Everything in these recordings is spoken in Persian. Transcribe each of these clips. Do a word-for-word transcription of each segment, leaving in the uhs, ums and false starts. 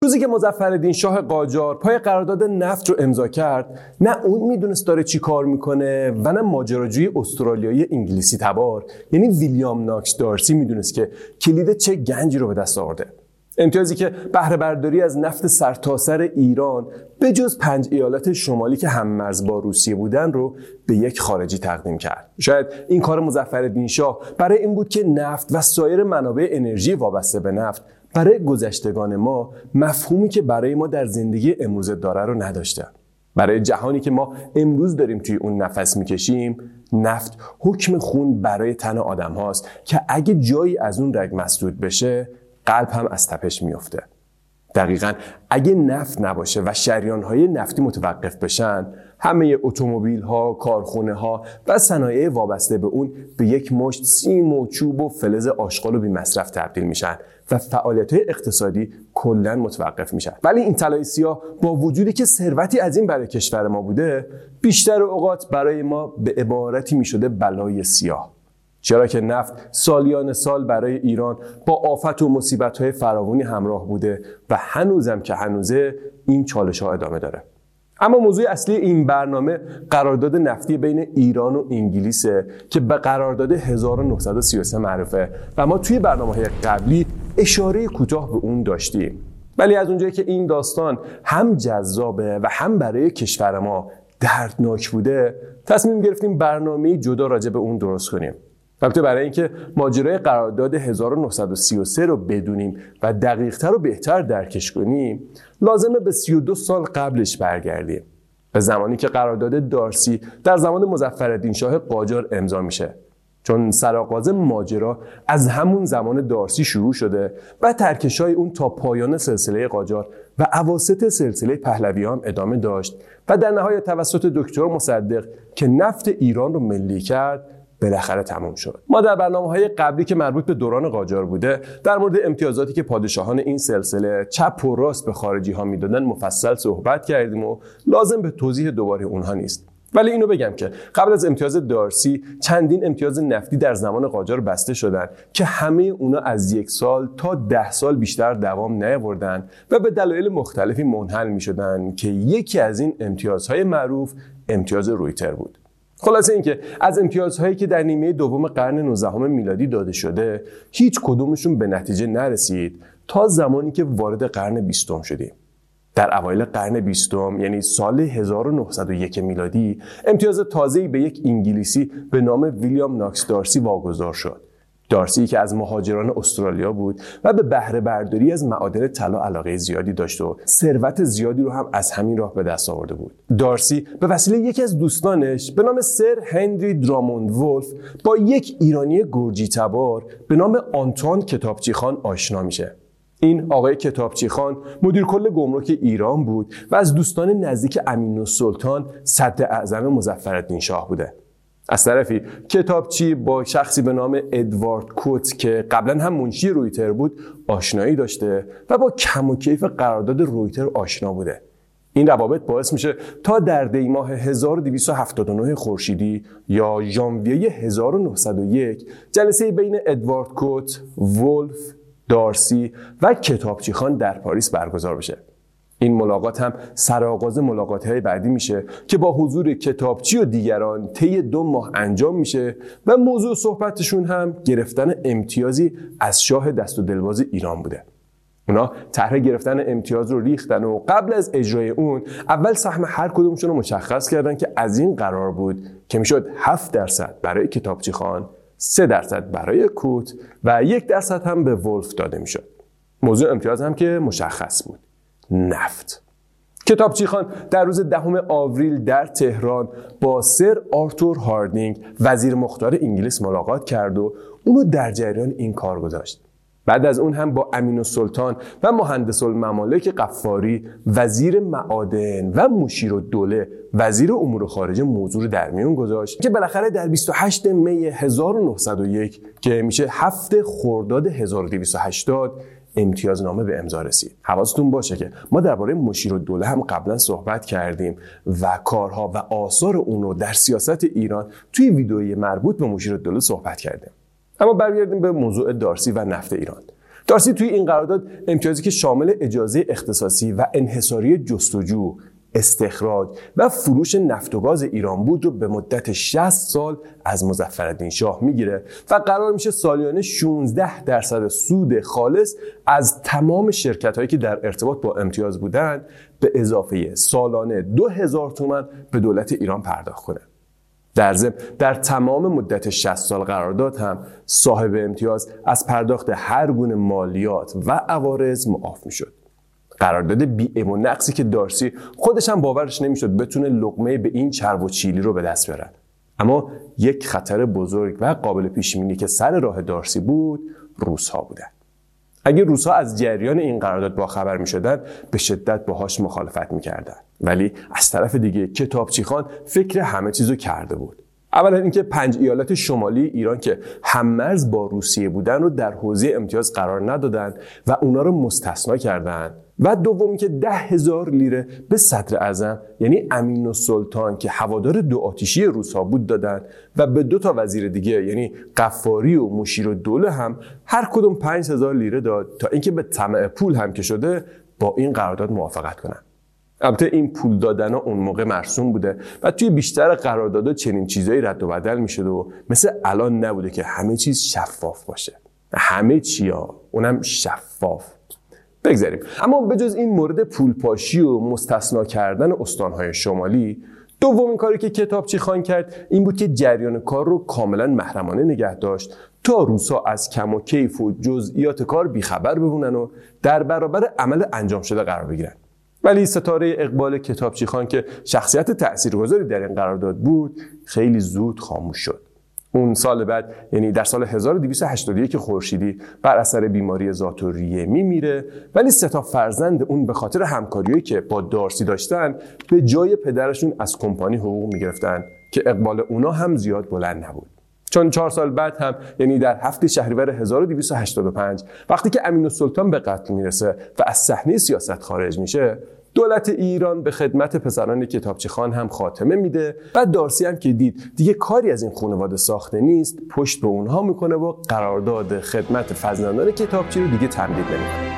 روزی که مظفرالدین شاه قاجار پای قرارداد نفت رو امضا کرد، نه اون میدونست داره چی کار میکنه و نه ماجراجوی استرالیایی انگلیسی تبار یعنی ویلیام ناکس دارسی میدونست که کلید چه گنجی رو به دست آورده. امتیازی که بهره برداری از نفت سرتاسر ایران به جز پنج ایالت شمالی که هم‌مرز با روسیه بودن رو به یک خارجی تقدیم کرد. شاید این کار مظفرالدین شاه برای این بود که نفت و سایر منابع انرژی وابسته به نفت برای گذشتگان ما مفهومی که برای ما در زندگی امروز داره رو نداشته. برای جهانی که ما امروز داریم توی اون نفس میکشیم، نفت حکم خون برای تن آدم هاست که اگه جایی از اون رگ مسدود بشه، قلب هم از تپش میفته. دقیقاً اگه نفت نباشه و شریان‌های نفتی متوقف بشن، همه اتومبیل‌ها، کارخونه‌ها و صنایع وابسته به اون به یک مشت سیم و چوب و فلز آشغال و بی‌مصرف تبدیل میشن و فعالیت‌های اقتصادی کلاً متوقف میشن. ولی این طلای سیاه با وجودی که ثروتی از این برای کشور ما بوده، بیشتر اوقات برای ما به عبارتی میشده بلای سیاه. چرا که نفت سالیان سال برای ایران با آفت و مصیبت‌های فراوانی همراه بوده و هنوزم که هنوزه این چالش‌ها ادامه داره. اما موضوع اصلی این برنامه قرارداد نفتی بین ایران و انگلیسه که به قرارداد هزار و نهصد و سی و سه معروفه و ما توی برنامه‌های قبلی اشاره کوتاه به اون داشتیم. ولی از اونجایی که این داستان هم جذابه و هم برای کشور ما دردناک بوده، تصمیم گرفتیم برنامه‌ای جدا راجع به اون درست کنیم. البته برای اینکه ماجرای قرارداد هزار و نهصد و سی و سه رو بدونیم و دقیق‌تر و بهتر درکش کنیم، لازمه به سی و دو سال قبلش برگردیم، به زمانی که قرارداد دارسی در زمان مظفرالدین شاه قاجار امضا میشه. چون سرآغاز ماجرا از همون زمان دارسی شروع شده و ترکشای اون تا پایان سلسله قاجار و اواسط سلسله پهلویان ادامه داشت و در نهایت توسط دکتر مصدق که نفت ایران رو ملی کرد بالاخره تمام شد. ما در برنامه‌های قبلی که مربوط به دوران قاجار بوده در مورد امتیازاتی که پادشاهان این سلسله چپ و راست به خارجی‌ها میدادن مفصل صحبت کردیم و لازم به توضیح دوباره اونها نیست. ولی اینو بگم که قبل از امتیاز دارسی چندین امتیاز نفتی در زمان قاجار بسته شدن که همه اونا از یک سال تا ده سال بیشتر دوام نیاوردن و به دلایل مختلفی منحل می‌شدن که یکی از این امتیازهای معروف امتیاز رویتر بود. خلاصه اینکه از امتیازهایی که در نیمه دوم قرن نوزدهم میلادی داده شده هیچ کدومشون به نتیجه نرسید تا زمانی که وارد قرن بیستم شدیم. در اوایل قرن بیستم یعنی سال هزار و نهصد و یک میلادی امتیاز تازه‌ای به یک انگلیسی به نام ویلیام ناکس دارسی واگذار شد. دارسی که از مهاجران استرالیا بود و به بهره برداری از معادن طلا علاقه زیادی داشت و ثروت زیادی رو هم از همین راه به دست آورده بود. دارسی به وسیله یکی از دوستانش به نام سر هنری دراموند ولف با یک ایرانی گرجی تبار به نام آنتوان کتابچی خان آشنا میشه. این آقای کتابچی خان مدیر کل گمرک ایران بود و از دوستان نزدیک امین‌السلطان صدر اعظم مظفرالدین شاه بوده. از طرفی کتابچی با شخصی به نام ادوارد کوت که قبلا هم منشی رویتر بود آشنایی داشته و با کم و کیف قرارداد رویتر آشنا بوده. این روابط باعث میشه تا در دی ماه هزار و دویست و هفتاد و نه خورشیدی یا ژانویه هزار و نهصد و یک جلسه بین ادوارد کوت، ولف، دارسی و کتابچی خان در پاریس برگزار بشه. این ملاقات هم سرآغاز ملاقات‌های بعدی میشه که با حضور کتابچی و دیگران طی دو ماه انجام میشه و موضوع صحبتشون هم گرفتن امتیازی از شاه دست و دلباز ایران بوده. اونا طرح گرفتن امتیاز رو ریختن و قبل از اجرای اون اول سهم هر کدومشون رو مشخص کردن که از این قرار بود که میشد هفت درصد برای کتابچی خان، سه درصد برای کوت و یک درصد هم به ولف داده میشد. موضوع امتیاز هم که مشخص بود: نفت. کتابچی خان در روز دهم آوریل در تهران با سر آرتور هاردینگ وزیر مختار انگلیس ملاقات کرد و اونو در جریان این کار گذاشت. بعد از اون هم با امین‌السلطان و مهندس الممالک قفاری وزیر معادن و مشیرالدوله وزیر امور خارجه موضوع رو در میون گذاشت که بالاخره در بیست و هشتم می هزار و نهصد و یک که میشه هفت خرداد هزار و دویست و هشتاد امتیازنامه به امضا رسید. حواستون باشه که ما درباره مشیرالدوله هم قبلا صحبت کردیم و کارها و آثار اون رو در سیاست ایران توی ویدئوی مربوط به مشیرالدوله صحبت کردیم. اما برگردیم به موضوع دارسی و نفت ایران. دارسی توی این قرارداد امتیازی که شامل اجازه اختصاصی و انحصاری جستجو، استخراج و فروش نفت و گاز ایران بود رو به مدت شصت سال از مظفرالدین شاه میگیره و قرار میشه سالیانه شانزده درصد سود خالص از تمام شرکت هایی که در ارتباط با امتیاز بودن به اضافه سالانه دو هزار تومان به دولت ایران پرداخت کنه. در ضمن در تمام مدت شصت سال قرارداد هم صاحب امتیاز از پرداخت هر گونه مالیات و عوارض معاف میشد. قرارداد بی‌عیب و نقصی که دارسی خودش هم باورش نمیشد بتونه لقمه به این چرب و چیلی رو به دست بیاره. اما یک خطر بزرگ و قابل پیش بینی که سر راه دارسی بود، روس‌ها بودن. اگه روس‌ها از جریان این قرارداد باخبر می‌شدن، به شدت باهاش مخالفت می‌کردن. ولی از طرف دیگه کتابچیخان فکر همه چیزو کرده بود. اولا اینکه پنج ایالت شمالی ایران که هم‌مرز با روسیه بودن رو در حوزه امتیاز قرار ندادن و اونا رو مستثنا کردن. و دوم که ده هزار لیره به صدر اعظم یعنی امین السلطان که هوادار دو آتیشی روس‌ها بود دادن و به دو تا وزیر دیگه یعنی قفاری و مشیرالدوله هم هر کدوم پنج هزار لیره داد تا اینکه به طمع پول هم که شده با این قرارداد موافقت کنن. البته این پول دادن ها اون موقع مرسوم بوده و توی بیشتر قراردادها چنین چیزایی رد و بدل میشد و مثل الان نبوده که همه چیز شفاف باشه. همه چیا اونم شفاف. بگذاریم. اما به جز این مورد پولپاشی و مستثنا کردن استانهای شمالی، دومین کاری که کتابچیخان کرد این بود که جریان کار رو کاملا محرمانه نگه داشت تا روس‌ها از کم و کیف و جزئیات کار بیخبر بمونن و در برابر عمل انجام شده قرار بگیرن. ولی ستاره اقبال کتابچیخان که شخصیت تاثیرگذاری در این قرارداد بود، خیلی زود خاموش شد. اون سال بعد یعنی در سال هزار و دویست و هشتاد و یک خورشیدی بر اثر بیماری ذات‌الریه میمیره، ولی سه تا فرزند اون به خاطر همکاریایی که با دارسی داشتن به جای پدرشون از کمپانی حقوق میگرفتن که اقبال اونا هم زیاد بلند نبود. چون چهار سال بعد هم یعنی در هفته شهریور هزار و دویست و هشتاد و پنج وقتی که امین السلطان به قتل میرسه و از صحنه سیاست خارج میشه، دولت ایران به خدمت پسران کتابچیخان هم خاتمه میده. بعد دارسی هم که دید دیگه کاری از این خانواده ساخته نیست، پشت به اونها میکنه و قرارداد خدمت فرزندان کتابچی رو دیگه تمدید نمیکنه.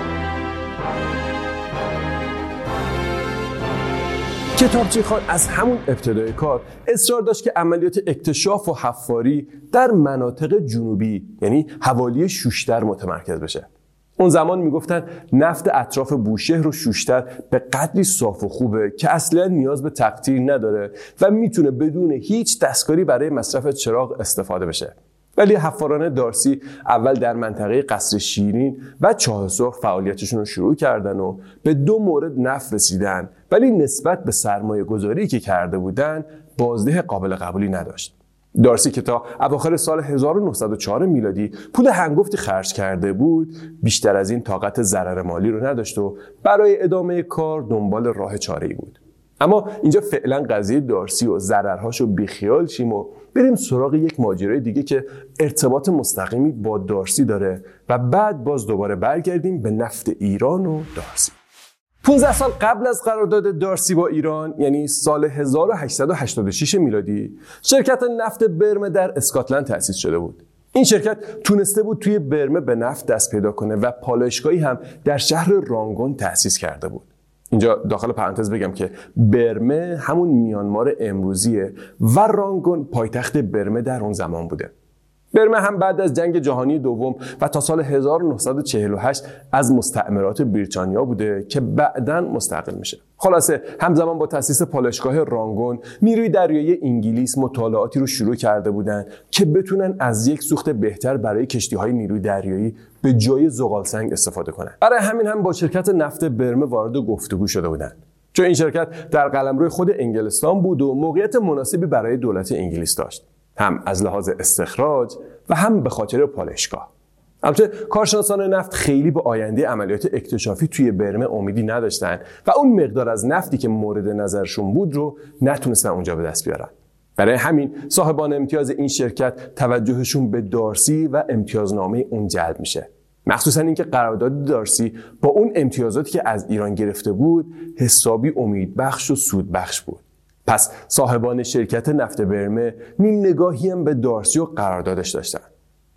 کتابچیخان از همون ابتدای کار اصرار داشت که عملیات اکتشاف و حفاری در مناطق جنوبی یعنی حوالی شوشتر متمرکز بشه. اون زمان میگفتن نفت اطراف بوشهر و شوشتر به قدری صاف و خوبه که اصلا نیاز به تقطیر نداره و میتونه بدون هیچ دستکاری برای مصرف چراغ استفاده بشه. ولی حفاران دارسی اول در منطقه قصر شیرین و چاه سرخ فعالیتشون رو شروع کردن و به دو مورد نفع رسیدن، ولی نسبت به سرمایه گذاری که کرده بودن بازده قابل قبولی نداشت. دارسی که تا اواخر سال هزار و نهصد و چهار میلادی پول هنگفتی خرج کرده بود، بیشتر از این طاقت ضرر مالی رو نداشت و برای ادامه کار دنبال راه چاره‌ای بود. اما اینجا فعلا قضیه دارسی و ضررهاشو بیخیال شیم و بریم سراغ یک ماجرای دیگه که ارتباط مستقیمی با دارسی داره و بعد باز دوباره برگردیم به نفت ایران و دارسی. پانزده سال قبل از قرارداد دارسی با ایران یعنی سال هزار و هشتصد و هشتاد و شش میلادی شرکت نفت برمه در اسکاتلند تأسیس شده بود. این شرکت تونسته بود توی برمه به نفت دست پیدا کنه و پالایشگاهی هم در شهر رانگون تأسیس کرده بود. اینجا داخل پرانتز بگم که برمه همون میانمار امروزیه و رانگون پایتخت برمه در اون زمان بوده. برمه هم بعد از جنگ جهانی دوم و تا سال هزار و نهصد و چهل و هشت از مستعمرات بریتانیا بوده که بعداً مستقل میشه. خلاصه همزمان با تأسیس پالایشگاه رانگون، نیروی دریایی انگلیس مطالعاتی رو شروع کرده بودن که بتونن از یک سوخت بهتر برای کشتی‌های نیروی دریایی به جای زغالسنگ استفاده کنن. برای همین هم با شرکت نفت برمه وارد گفتگو شده بودن. چون این شرکت در قلمرو خود انگلستان بود و موقعیت مناسبی برای دولت انگلیس داشت، هم از لحاظ استخراج و هم به خاطر پالایشگاه. البته کارشناسان نفت خیلی به آینده عملیات اکتشافی توی برمه امیدی نداشتن و اون مقدار از نفتی که مورد نظرشون بود رو نتونستن اونجا به دست بیارن. برای همین صاحبان امتیاز این شرکت توجهشون به دارسی و امتیازنامه اون جلب میشه. مخصوصا اینکه قرارداد دارسی با اون امتیازاتی که از ایران گرفته بود حسابی امیدبخش و سودبخش بود. پس صاحبان شرکت نفت برمه نیم نگاهی هم به دارسی و قراردادش داشتن.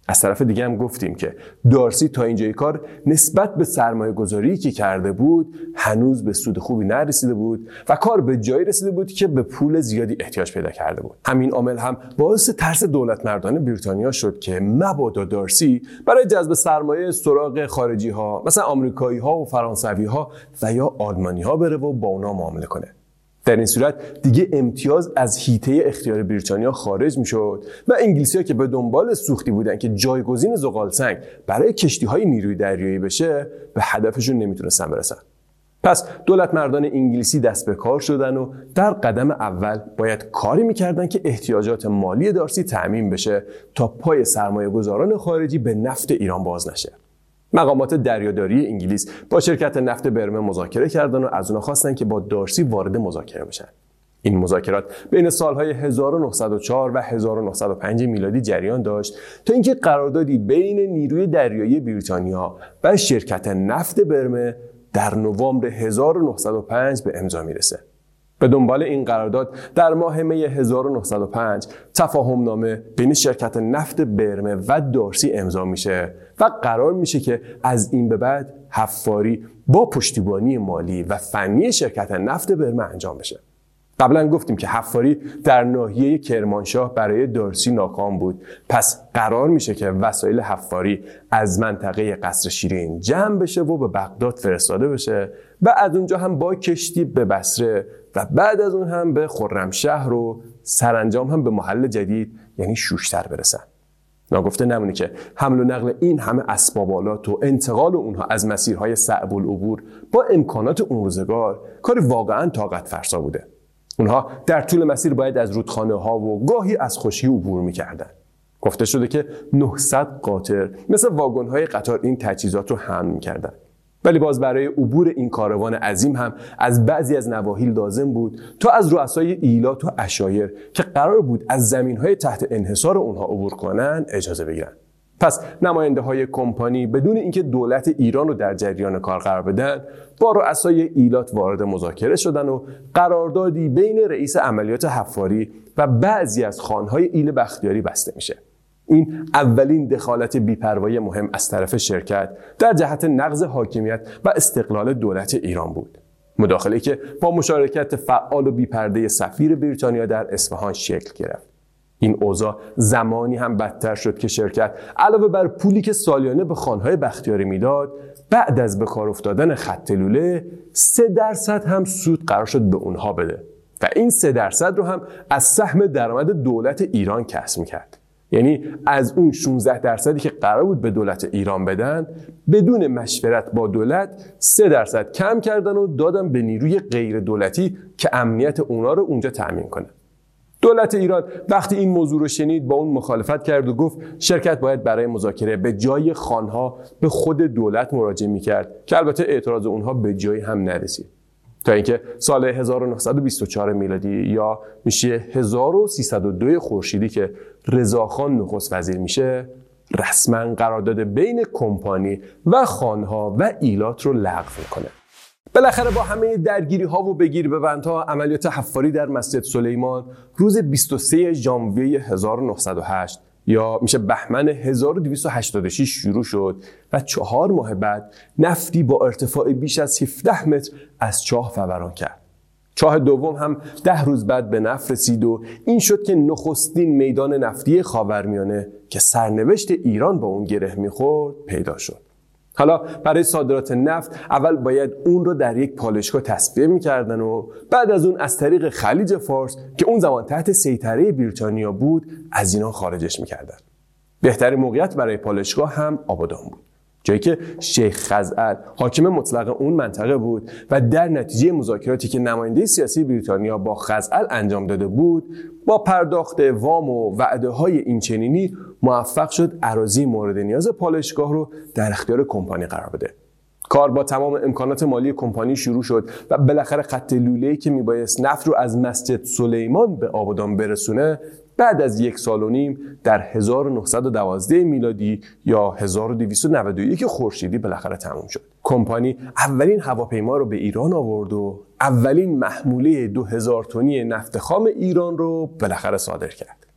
از طرف دیگه هم گفتیم که دارسی تا اینجای کار نسبت به سرمایه گذاری که کرده بود هنوز به سود خوبی نرسیده بود و کار به جایی رسیده بود که به پول زیادی احتیاج پیدا کرده بود. همین عامل هم باعث ترس دولت مردان بریتانیا شد که مبادا دارسی برای جذب سرمایه سراغ خارجی ها مثلا آمریکایی ها و فرانسوی ها و یا آلمانی ها بره و با اونا معامله کنه. در این صورت دیگه امتیاز از حیطه اختیار بریتانیا خارج میشد و انگلیسی‌ها که به دنبال سوختی بودن که جایگزین زغال سنگ برای کشتی‌های نیروی دریایی بشه به هدفشون نمیتونستن برسن. پس دولت مردان انگلیسی دست به کار شدن و در قدم اول باید کاری میکردن که احتیاجات مالی دارسی تأمین بشه تا پای سرمایه گذاران خارجی به نفت ایران باز نشه. مقامات دریاداری انگلیس با شرکت نفت برمه مذاکره کردن و از اونها خواستن که با دارسی وارد مذاکره بشن. این مذاکرات بین سالهای هزار و نهصد و چهار و هزار و نهصد و پنج میلادی جریان داشت تا اینکه قراردادی بین نیروی دریایی بریتانیا و شرکت نفت برمه در نوامبر هزار و نهصد و پنج به امضا میرسه. به دنبال این قرارداد در ماه می هزار و نهصد و پنج تفاهم نامه بین شرکت نفت برمه و دارسی امضا میشه و قرار میشه که از این به بعد حفاری با پشتیبانی مالی و فنی شرکت نفت برمه انجام بشه. قبلا گفتیم که حفاری در ناحیه کرمانشاه برای دارسی ناکام بود، پس قرار میشه که وسایل حفاری از منطقه قصر شیرین جمع بشه و به بغداد فرستاده بشه و از اونجا هم با کشتی به بصره و بعد از اون هم به خرمشهر و سرانجام هم به محل جدید یعنی شوشتر برسن. ناگفته نمونه که حمل و نقل این همه اسباب‌آلات و انتقال اونها از مسیرهای صعب العبور با امکانات اون روزگار کار واقعاً طاقت فرسا بوده. اونها در طول مسیر باید از رودخانه ها و گاهی از خشکی عبور می‌کردن. گفته شده که نهصد قاطر مثل واگن های قطار این تجهیزات رو حمل می‌کردن. ولی باز برای عبور این کاروان عظیم هم از بعضی از نواحی لازم بود تا از رؤسای ایلات و عشایر که قرار بود از زمین‌های تحت انحصار اونها عبور کنن اجازه بگیرن. پس نماینده های کمپانی بدون اینکه دولت ایران رو در جریان کار قرار بدن با رؤسای ایلات وارد مذاکره شدن و قراردادی بین رئیس عملیات حفاری و بعضی از خانهای ایل بختیاری بسته میشه. این اولین دخالت بی‌پروایی مهم از طرف شرکت در جهت نقض حاکمیت و استقلال دولت ایران بود. مداخله‌ای که با مشارکت فعال و بی‌پرده سفیر بریتانیا در اصفهان شکل گرفت. این اوضاع زمانی هم بدتر شد که شرکت علاوه بر پولی که سالیانه به خانهای بختیاری میداد، بعد از به کار افتادن خط لوله سه درصد هم سود قرار شد به اونها بده و این سه درصد رو هم از سهم درآمد دولت ایران کسب می‌کرد. یعنی از اون شانزده درصدی که قرار بود به دولت ایران بدن بدون مشورت با دولت سه درصد کم کردن و دادن به نیروی غیر دولتی که امنیت اونا رو اونجا تأمین کنه. دولت ایران وقتی این موضوع رو شنید با اون مخالفت کرد و گفت شرکت باید برای مذاکره به جای خانها به خود دولت مراجعه می‌کرد که البته اعتراض اونها به جایی هم نرسید. تا اینکه سال هزار و نهصد و بیست و چهار میلادی یا میشه هزار و سیصد و دو خورشیدی که رضاخان نخست وزیر میشه، رسما قرارداد بین کمپانی و خانها و ایلات رو لغو میکنه. بالاخره با همه درگیری ها و بگیر ببندها عملیات حفاری در مسجد سلیمان روز بیست و سوم ژانویه هزار و نهصد و هشت یا میشه بهمن هزار و دویست و هشتاد و شش شروع شد و چهار ماه بعد نفتی با ارتفاع بیش از هفده متر از چاه فوران کرد. چاه دوم هم ده روز بعد به نفت رسید و این شد که نخستین میدان نفتی خاورمیانه که سرنوشت ایران با اون گره میخورد پیدا شد. حالا برای صادرات نفت اول باید اون رو در یک پالایشگاه تصفیه می‌کردن و بعد از اون از طریق خلیج فارس که اون زمان تحت سیطره بریتانیا بود از اینا خارجش می‌کردن. بهترین موقعیت برای پالایشگاه هم آبادان بود، جایی که شیخ خزعل حاکم مطلق اون منطقه بود و در نتیجه مذاکراتی که نماینده سیاسی بریتانیا با خزعل انجام داده بود با پرداخت وام و وعده‌های اینچنینی موفق شد اراضی مورد نیاز پالایشگاه رو در اختیار کمپانی قرار بده. کار با تمام امکانات مالی کمپانی شروع شد و بالاخره خط لوله‌ای که میبایست نفت رو از مسجد سلیمان به آبادان برسونه بعد از یک سال و نیم در هزار و نهصد و دوازده میلادی یا هزار و دویست و نود و یک خورشیدی بالاخره تموم شد. کمپانی اولین هواپیما رو به ایران آورد و اولین محموله دو هزار تنی نفت خام ایران رو بالاخره صادر کرد.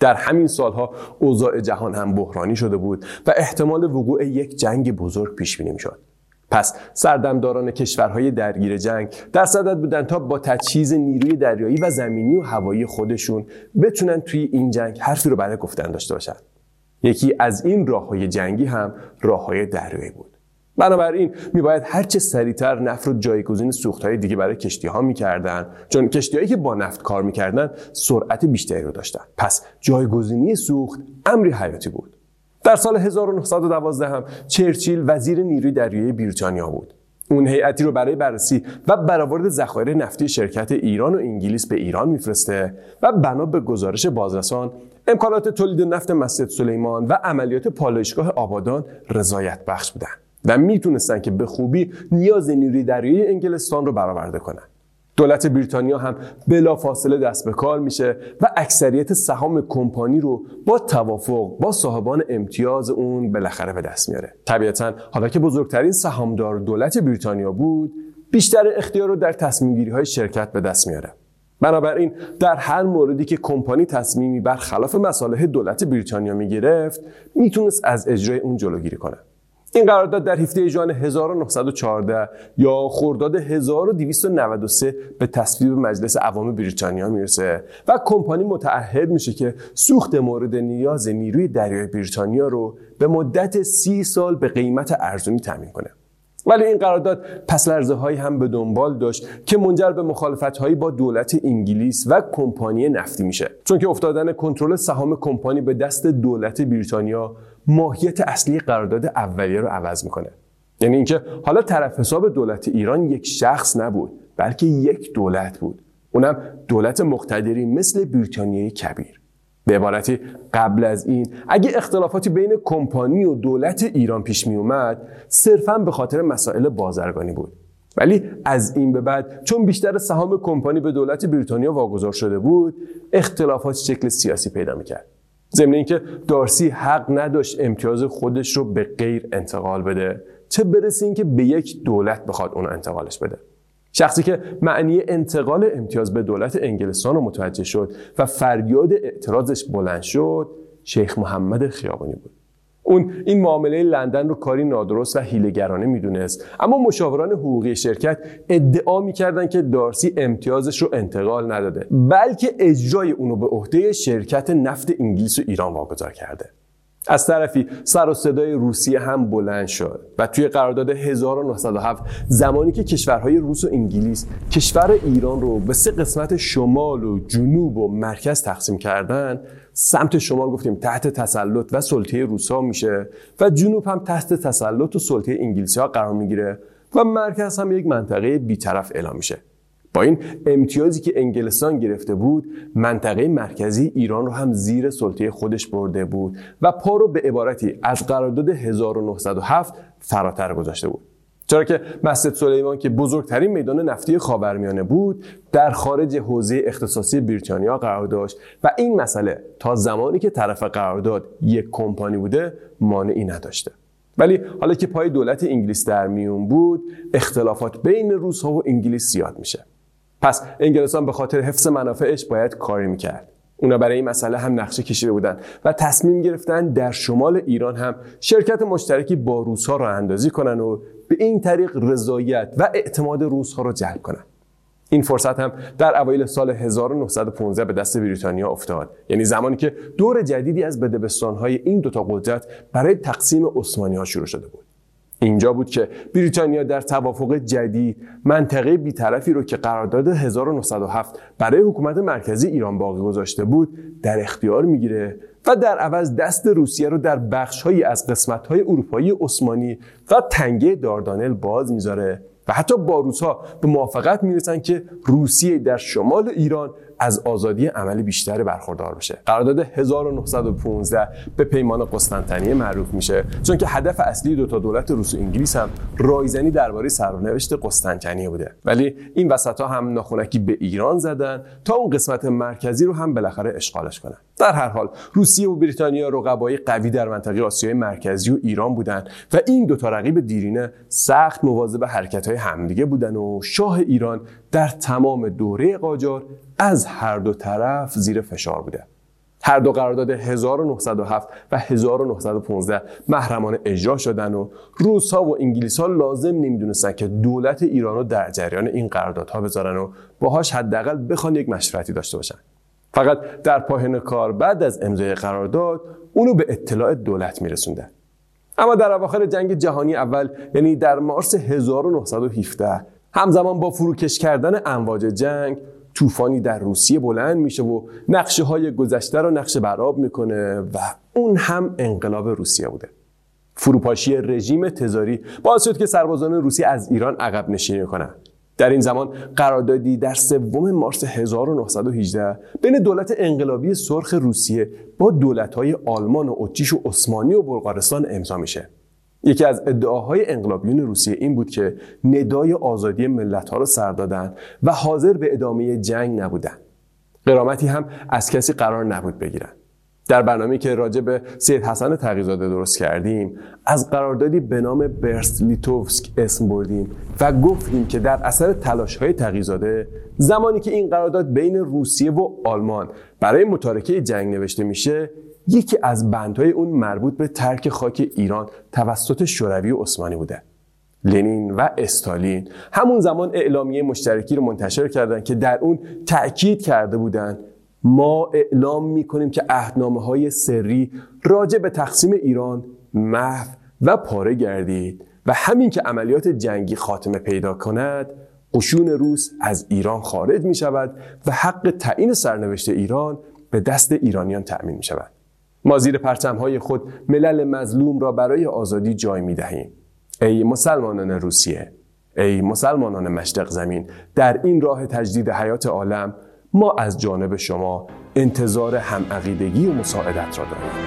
در همین سالها اوضاع جهان هم بحرانی شده بود و احتمال وقوع یک جنگ بزرگ پیش بینی می‌شد. پس سردمداران کشورهای درگیر جنگ در صدد بودن تا با تجهیز نیروی دریایی و زمینی و هوایی خودشون بتونن توی این جنگ حرفی رو برای گفتن داشته باشن. یکی از این راه‌های جنگی هم راه‌های دریایی بود. بنابراین میباید هرچه سریعتر نفت رو جایگزین سوخت‌های دیگه برای کشتی‌ها می‌کردن، چون کشتی‌هایی که با نفت کار می‌کردن سرعت بیشتری رو داشتن. پس جایگزینی سوخت امری حیاتی بود. در سال هزار و نهصد و دوازده هم چرچیل وزیر نیروی دریایی بریتانیا بود. اون هیئتی رو برای بررسی و برآورد ذخایر نفتی شرکت ایران و انگلیس به ایران میفرسته و بنا به گزارش بازرسان امکانات تولید نفت مسجد سلیمان و عملیات پالایشگاه آبادان رضایت بخش بودن و میتونستن که به خوبی نیاز نیروی دریایی انگلستان رو برآورده کنن. دولت بریتانیا هم بلافاصله دست به کار میشه و اکثریت سهام کمپانی رو با توافق با صاحبان امتیاز اون بالاخره به دست میاره. طبیعتاً حالا که بزرگترین سهامدار دولت بریتانیا بود، بیشتر اختیار رو در تصمیم گیری های شرکت به دست میاره. بنابراین در هر موردی که کمپانی تصمیمی برخلاف مصالح دولت بریتانیا میگرفت، میتونست از اجرای اون جلوگیری کنه. این قرارداد در هفده ژوئن هزار و نهصد و چهارده یا خرداد هزار و دویست و نود و سه به تصویب مجلس عوام بریتانیا میرسه و کمپانی متعهد میشه که سوخت مورد نیاز نیروی دریایی بریتانیا رو به مدت سی سال به قیمت ارزونی تامین کنه. ولی این قرارداد پس‌لرزه‌هایی هم به دنبال داشت که منجر به مخالفت‌هایی با دولت انگلیس و کمپانی نفتی میشه، چون که افتادن کنترل سهام کمپانی به دست دولت بریتانیا ماهیت اصلی قرارداد اولیه رو عوض میکنه. یعنی اینکه حالا طرف حساب دولت ایران یک شخص نبود، بلکه یک دولت بود، اونم دولت مقتدری مثل بریتانیای کبیر. به عبارتی قبل از این اگه اختلافاتی بین کمپانی و دولت ایران پیش می اومد، صرفاً به خاطر مسائل بازرگانی بود. ولی از این به بعد چون بیشتر سهام کمپانی به دولت بریتانیا واگذار شده بود، اختلافات شکل سیاسی پیدا می‌کرد. ضمن اینکه دارسی حق نداشت امتیاز خودش رو به غیر انتقال بده، چه برسه اینکه به یک دولت بخواد اون انتقالش بده. شخصی که معنی انتقال امتیاز به دولت انگلستان رو متوجه شد و فریاد اعتراضش بلند شد، شیخ محمد خیابانی بود. اون این معامله لندن رو کاری نادرست و حیله‌گرانه میدونست، اما مشاوران حقوقی شرکت ادعا میکردن که دارسی امتیازش رو انتقال نداده، بلکه اجرای اونو به عهده شرکت نفت انگلیس و ایران واگذار کرده. از طرفی سر و صدای روسیه هم بلند شد و توی قرارداد هزار و نهصد و هفت زمانی که کشورهای روس و انگلیس کشور ایران رو به سه قسمت شمال و جنوب و مرکز تقسیم کردن، سمت شمال گفتیم تحت تسلط و سلطه روسا میشه و جنوب هم تحت تسلط و سلطه انگلیسی ها قرار میگیره و مرکز هم یک منطقه بی‌طرف اعلام میشه. با این امتیازی که انگلستان گرفته بود، منطقه مرکزی ایران رو هم زیر سلطه خودش برده بود و پا رو به عبارتی از قرارداد هزار و نهصد و هفت فراتر گذاشته بود. چرا که مسجد سلیمان که بزرگترین میدان نفتی خاورمیانه بود، در خارج حوزه اختصاصی بریتانیا قرار داشت و این مسئله تا زمانی که طرف قرارداد یک کمپانی بوده مانعی نداشته. ولی حالا که پای دولت انگلیس در میون بود، اختلافات بین روس‌ها و انگلیس زیاد میشه. پس انگلستان به خاطر حفظ منافعش باید کاری میکرد. اونا برای این مسئله هم نقشه کشیده بودن و تصمیم گرفتن در شمال ایران هم شرکت مشترکی با روس‌ها راه اندازی کنن و به این طریق رضایت و اعتماد روس‌ها رو جلب کنن. این فرصت هم در اوایل سال هزار و نهصد و پانزده به دست بریتانیا افتاد، یعنی زمانی که دور جدیدی از بدبستان‌های این دوتا قدرت برای تقسیم عثمانی‌ها شروع شده بود. اینجا بود که بریتانیا در توافق جدید منطقه بی‌طرفی رو که قرارداد هزار و نهصد و هفت برای حکومت مرکزی ایران باقی گذاشته بود در اختیار میگیره و در عوض دست روسیه رو در بخش‌هایی از قسمت‌های اروپایی عثمانی و تنگه داردانل باز میذاره و حتی با روس‌ها به موافقت میرسن که روسیه در شمال ایران از آزادی عملی بیشتر برخوردار بشه. قرارداد هزار و نهصد و پانزده به پیمان قسطنطنیه معروف میشه، چون که هدف اصلی دو تا دولت روس و انگلیس هم رایزنی درباره سرنوشت قسطنطنیه بوده. ولی این وسطا هم ناخونکی به ایران زدن تا اون قسمت مرکزی رو هم بالاخره اشغالش کنن. در هر حال روسیه و بریتانیا رقبای قوی در منطقه آسیای مرکزی و ایران بودن و این دو تا رقیب دیرینه سخت مواظب حرکت‌های همدیگه بودن و شاه ایران در تمام دوره قاجار از هر دو طرف زیر فشار بوده. هر دو قرارداد هزار و نهصد و هفت و هزار و نهصد و پانزده محرمانه اجرا شدن و روس‌ها و انگلیس‌ها لازم نمی‌دونستن که دولت ایران رو در جریان این قراردادها بذارن و باهاش حداقل بخوان یک مشورتی داشته باشن. فقط در پایان کار بعد از امضای قرارداد اونو به اطلاع دولت میرسوندن. اما در اواخر جنگ جهانی اول، یعنی در مارس هزار و نهصد و هفده، همزمان با فروکش کردن امواج جنگ، طوفانی در روسیه بلند میشه و نقشه های گذشته رو نقشه برآب میکنه و اون هم انقلاب روسیه بوده. فروپاشی رژیم تزاری باعث شد که سربازان روسی از ایران عقب نشینی کنن. در این زمان قراردادی در سوم مارس هزار و نهصد و هجده بین دولت انقلابی سرخ روسیه با دولت‌های آلمان و اتریش و عثمانی و بلغارستان امضا میشه. یکی از ادعاهای انقلابیون روسیه این بود که ندای آزادی ملت‌ها رو سر دادن و حاضر به ادامه جنگ نبودن. غرامتی هم از کسی قرار نبود بگیرن. در برنامه‌ای که راجع به سید حسن تقی‌زاده درست کردیم، از قراردادی به نام برست لیتوفسک اسم بردیم و گفتیم که در اثر تلاش‌های تقی‌زاده، زمانی که این قرارداد بین روسیه و آلمان برای متارکه جنگ نوشته میشه، یکی از بندهای اون مربوط به ترک خاک ایران توسط شوروی و عثمانی بوده. لنین و استالین همون زمان اعلامیه مشترکی رو منتشر کردن که در اون تأکید کرده بودن ما اعلام میکنیم که عهدنامه‌های سری راجع به تقسیم ایران محو و پاره گردید و همین که عملیات جنگی خاتمه پیدا کند، قشون روس از ایران خارج می شود و حق تعیین سرنوشت ایران به دست ایرانیان تأمین می شود. ما زیر پرچم‌های خود ملل مظلوم را برای آزادی جای می دهیم. ای مسلمانان روسیه، ای مسلمانان مشرق زمین، در این راه تجدید حیات عالم ما از جانب شما انتظار همعقیدگی و مساعدت را داریم.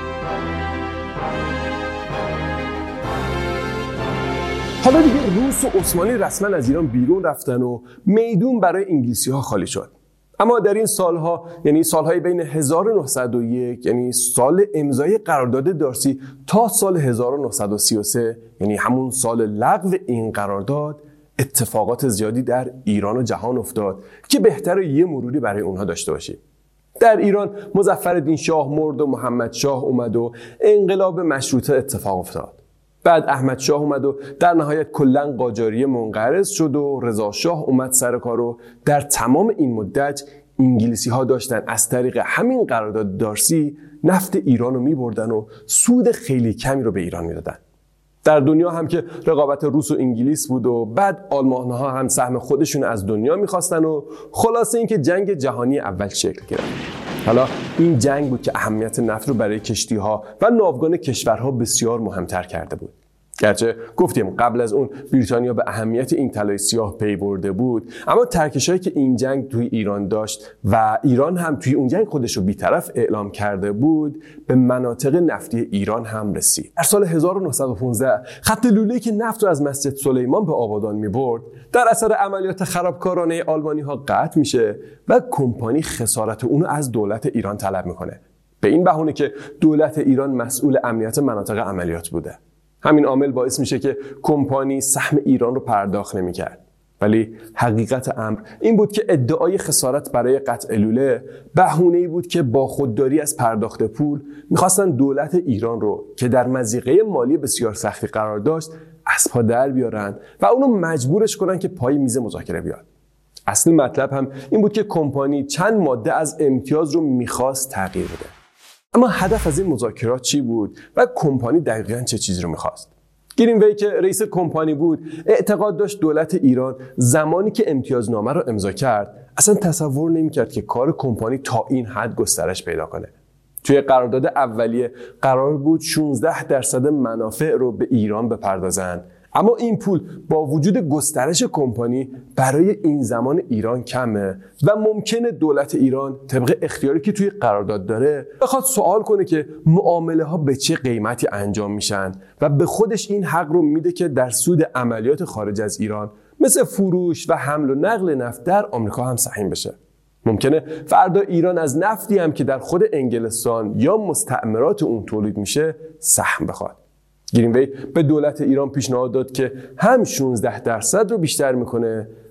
حالا دیگه روس و عثمانی رسما از ایران بیرون رفتن و میدون برای انگلیسی ها خالی شد. اما در این سالها، یعنی سالهای بین هزار و نهصد و یک، یعنی سال امضای قرارداد دارسی، تا سال هزار و نهصد و سی و سه، یعنی همون سال لغو این قرارداد، اتفاقات زیادی در ایران و جهان افتاد که بهتره یه مروری برای اونها داشته باشیم. در ایران مظفرالدین شاه مرد و محمد شاه اومد و انقلاب مشروطه اتفاق افتاد. بعد احمد شاه اومد و در نهایت کلاً قاجاریه منقرض شد و رضا شاه اومد سر کار و در تمام این مدت انگلیسی ها داشتن از طریق همین قرارداد دارسی نفت ایران رو میبردن و سود خیلی کمی رو به ایران میدادن. در دنیا هم که رقابت روس و انگلیس بود و بعد آلمان ها هم سهم خودشون از دنیا میخواستن و خلاصه این که جنگ جهانی اول شکل گرفت. حالا این جنگ بود که اهمیت نفت رو برای کشتی ها و ناوگان کشورها بسیار مهمتر کرده بود. گرچه گفتیم قبل از اون بریتانیا به اهمیت این طلای سیاه پی برده بود، اما ترکشایی که این جنگ توی ایران داشت و ایران هم توی اون جنگ خودش رو بی‌طرف اعلام کرده بود، به مناطق نفتی ایران هم رسید. در سال هزار و نهصد و پانزده خط لوله‌ای که نفت رو از مسجد سلیمان به آبادان می‌برد، در اثر عملیات خرابکارانه آلمانی‌ها قطع میشه و کمپانی خسارت اون رو از دولت ایران طلب میکنه، به این بهونه که دولت ایران مسئول امنیت مناطق عملیات بوده. همین عامل باعث میشه که کمپانی سهم ایران رو پرداخت نمی‌کرد. ولی حقیقت امر این بود که ادعای خسارت برای قطع لوله بهونه‌ای بود که با خودداری از پرداخت پول می‌خواستن دولت ایران رو که در مضیقه مالی بسیار سختی قرار داشت از پا در بیارن و اونو مجبورش کنن که پای میز مذاکره بیاد. اصل مطلب هم این بود که کمپانی چند ماده از امتیاز رو می‌خواست تغییر بده. اما هدف از این مذاکرات چی بود و کمپانی دقیقاً چه چیزی رو می‌خواست؟ گرینوی که رئیس کمپانی بود اعتقاد داشت دولت ایران زمانی که امتیازنامه رو امضا کرد اصلا تصور نمی‌کرد که کار کمپانی تا این حد گسترش پیدا کنه. توی قرارداد اولیه قرار بود شانزده درصد منافع رو به ایران بپردازن، اما این پول با وجود گسترش کمپانی برای این زمان ایران کمه و ممکنه دولت ایران طبق اختیاری که توی قرارداد داره بخواد سوال کنه که معامله ها به چه قیمتی انجام میشن و به خودش این حق رو میده که در سود عملیات خارج از ایران مثل فروش و حمل و نقل نفت در آمریکا هم سهیم بشه. ممکنه فردا ایران از نفتی هم که در خود انگلستان یا مستعمرات اون تولید میشه سهم بخواد. گرینوی به دولت ایران پیشنهاد داد که هم شانزده درصد رو بیشتر میکنه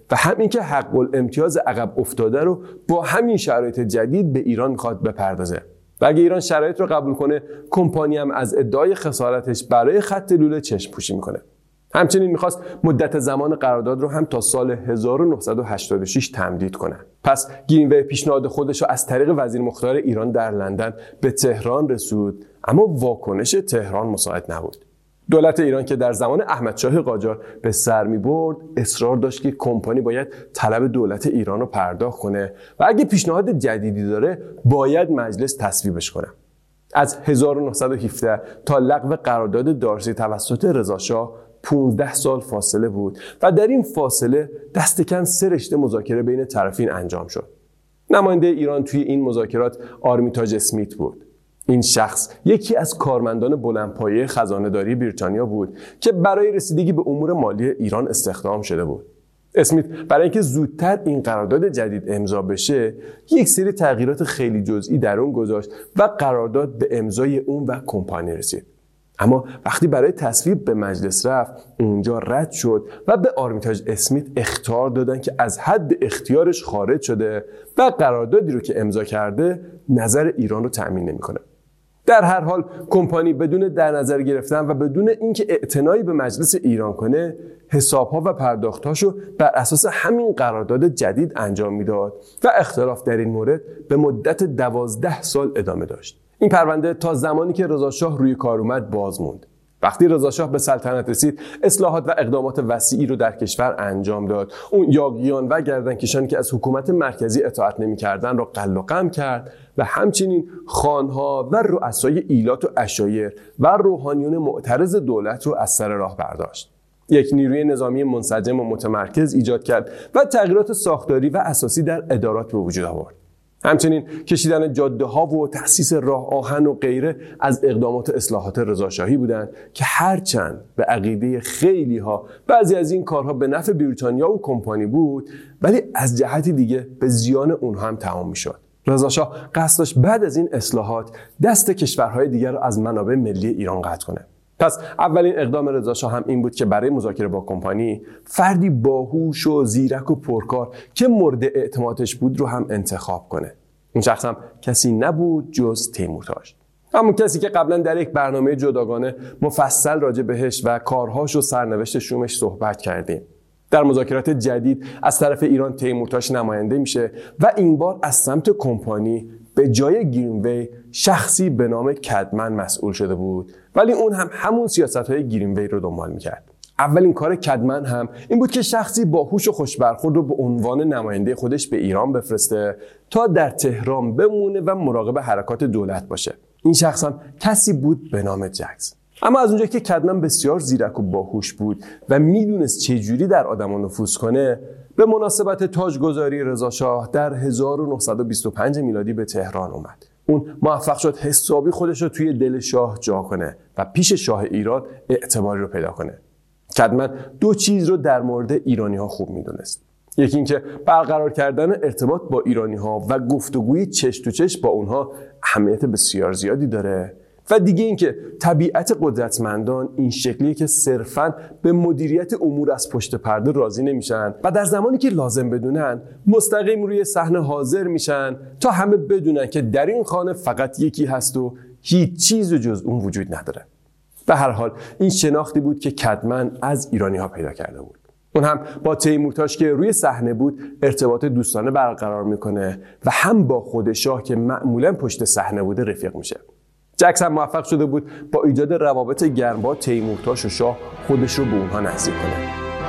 و همین که حق الامتیاز عقب افتاده رو با همین شرایط جدید به ایران میخواد بپردازه. و اگه ایران شرایط رو قبول کنه، کمپانی هم از ادعای خسارتش برای خط لوله چشم پوشی میکنه. همچنین میخواست مدت زمان قرارداد رو هم تا سال هزار و نهصد و هشتاد و شش تمدید کنه. پس گرینوی پیشنهاد خودش رو از طریق وزیر مختار ایران در لندن به تهران رسوند، اما واکنش تهران مساعد نبود. دولت ایران که در زمان احمدشاه قاجار به سر می‌برد، اصرار داشت که کمپانی باید طلب دولت ایران رو پرداخت کنه و اگه پیشنهاد جدیدی داره باید مجلس تصویبش کنه. از هزار و نهصد و هفده تا لغو قرارداد دارسی توسط رضاشاه پانزده سال فاصله بود و در این فاصله دست کم سه رشته مذاکره بین طرفین انجام شد. نماینده ایران توی این مذاکرات آرمیتاژ اسمیت بود. این شخص یکی از کارمندان بلندپایه خزانه‌داری بریتانیا بود که برای رسیدگی به امور مالی ایران استخدام شده بود. اسمیت برای اینکه زودتر این قرارداد جدید امضا بشه، یک سری تغییرات خیلی جزئی در اون گذاشت و قرارداد به امضای اون و کمپانی رسید. اما وقتی برای تصویب به مجلس رفت، اونجا رد شد و به آرمیتاژ اسمیت اخطار دادن که از حد اختیارش خارج شده و قراردادی رو که امضا کرده نظر ایران رو تأمین نمی‌کنه. در هر حال کمپانی بدون در نظر گرفتن و بدون اینکه اعتنایی به مجلس ایران کنه، حساب‌ها و پرداخت‌هاشو بر اساس همین قرارداد جدید انجام میداد و اختلاف در این مورد به مدت دوازده سال ادامه داشت. این پرونده تا زمانی که رضاشاه روی کار اومد باز موند. وقتی رضاشاه به سلطنت رسید، اصلاحات و اقدامات وسیعی رو در کشور انجام داد. اون یاغیان و گردنکشانی که از حکومت مرکزی اطاعت نمی‌کردن را قل و قم کرد و همچنین خانها و رؤسای ایلات و عشایر و روحانیون معترض دولت رو از سر راه برداشت. یک نیروی نظامی منسجم و متمرکز ایجاد کرد و تغییرات ساختاری و اساسی در ادارات به وجود آورد. همچنین کشیدن جاده ها و تأسیس راه آهن و غیره از اقدامات اصلاحات رضاشاهی بودند که هرچند به عقیده خیلی ها بعضی از این کارها به نفع بریتانیا و کمپانی بود، ولی از جهتی دیگه به زیان اونها هم تمام میشد. رضاشاه قصد داشت بعد از این اصلاحات دست کشورهای دیگر را از منابع ملی ایران قطع کنه. پس اولین اقدام رضاشاه هم این بود که برای مذاکره با کمپانی فردی باهوش و زیرک و پرکار که مورد اعتمادش بود رو هم انتخاب کنه. این شخص هم کسی نبود جز تیمورتاش، همون کسی که قبلا در یک برنامه جداگانه مفصل راجع بهش و کارهاش و سرنوشت شومش صحبت کردیم. در مذاکرات جدید از طرف ایران تیمورتاش نماینده میشه و این بار از سمت کمپانی به جای گرینوی شخصی به نام کدمن مسئول شده بود، ولی اون هم همون سیاست‌های گرینوی رو دنبال می‌کرد. اولین کار کدمن هم این بود که شخصی باهوش و خوشبرخورد رو به عنوان نماینده خودش به ایران بفرسته تا در تهران بمونه و مراقب حرکات دولت باشه. این شخص هم کسی بود به نام جکس. اما از اونجایی که کدمن بسیار زیرک و باهوش بود و میدونست چجوری در آدما نفوذ کنه، به مناسبت تاجگذاری رضاشاه در هزار و نهصد و بیست و پنج میلادی به تهران اومد. اون موفق شد حسابی خودش رو توی دل شاه جا کنه و پیش شاه ایران اعتباری رو پیدا کنه. کدمن دو چیز رو در مورد ایرانی‌ها خوب میدونست. یکی این که برقرار کردن ارتباط با ایرانی‌ها و گفتگوی چش تو چش با اونها اهمیت بسیار زیادی داره، و دیگه این که طبیعت قدرتمندان این شکلیه که صرفاً به مدیریت امور از پشت پرده راضی نمیشن و در زمانی که لازم بدونن مستقیم روی صحنه حاضر میشن تا همه بدونن که در این خانه فقط یکی هست و هیچ چیز جز اون وجود نداره. به هر حال این شناختی بود که کدمن از ایرانی‌ها پیدا کرده بود. اون هم با تیمورتاش که روی صحنه بود ارتباط دوستانه برقرار میکنه و هم با خود شاه که معمولاً پشت صحنه بوده رفیق میشه. جکس هم موفق شده بود با ایجاد روابط گرم با تیمورتاش و شاه خودش رو به اونها نزدیک کنه.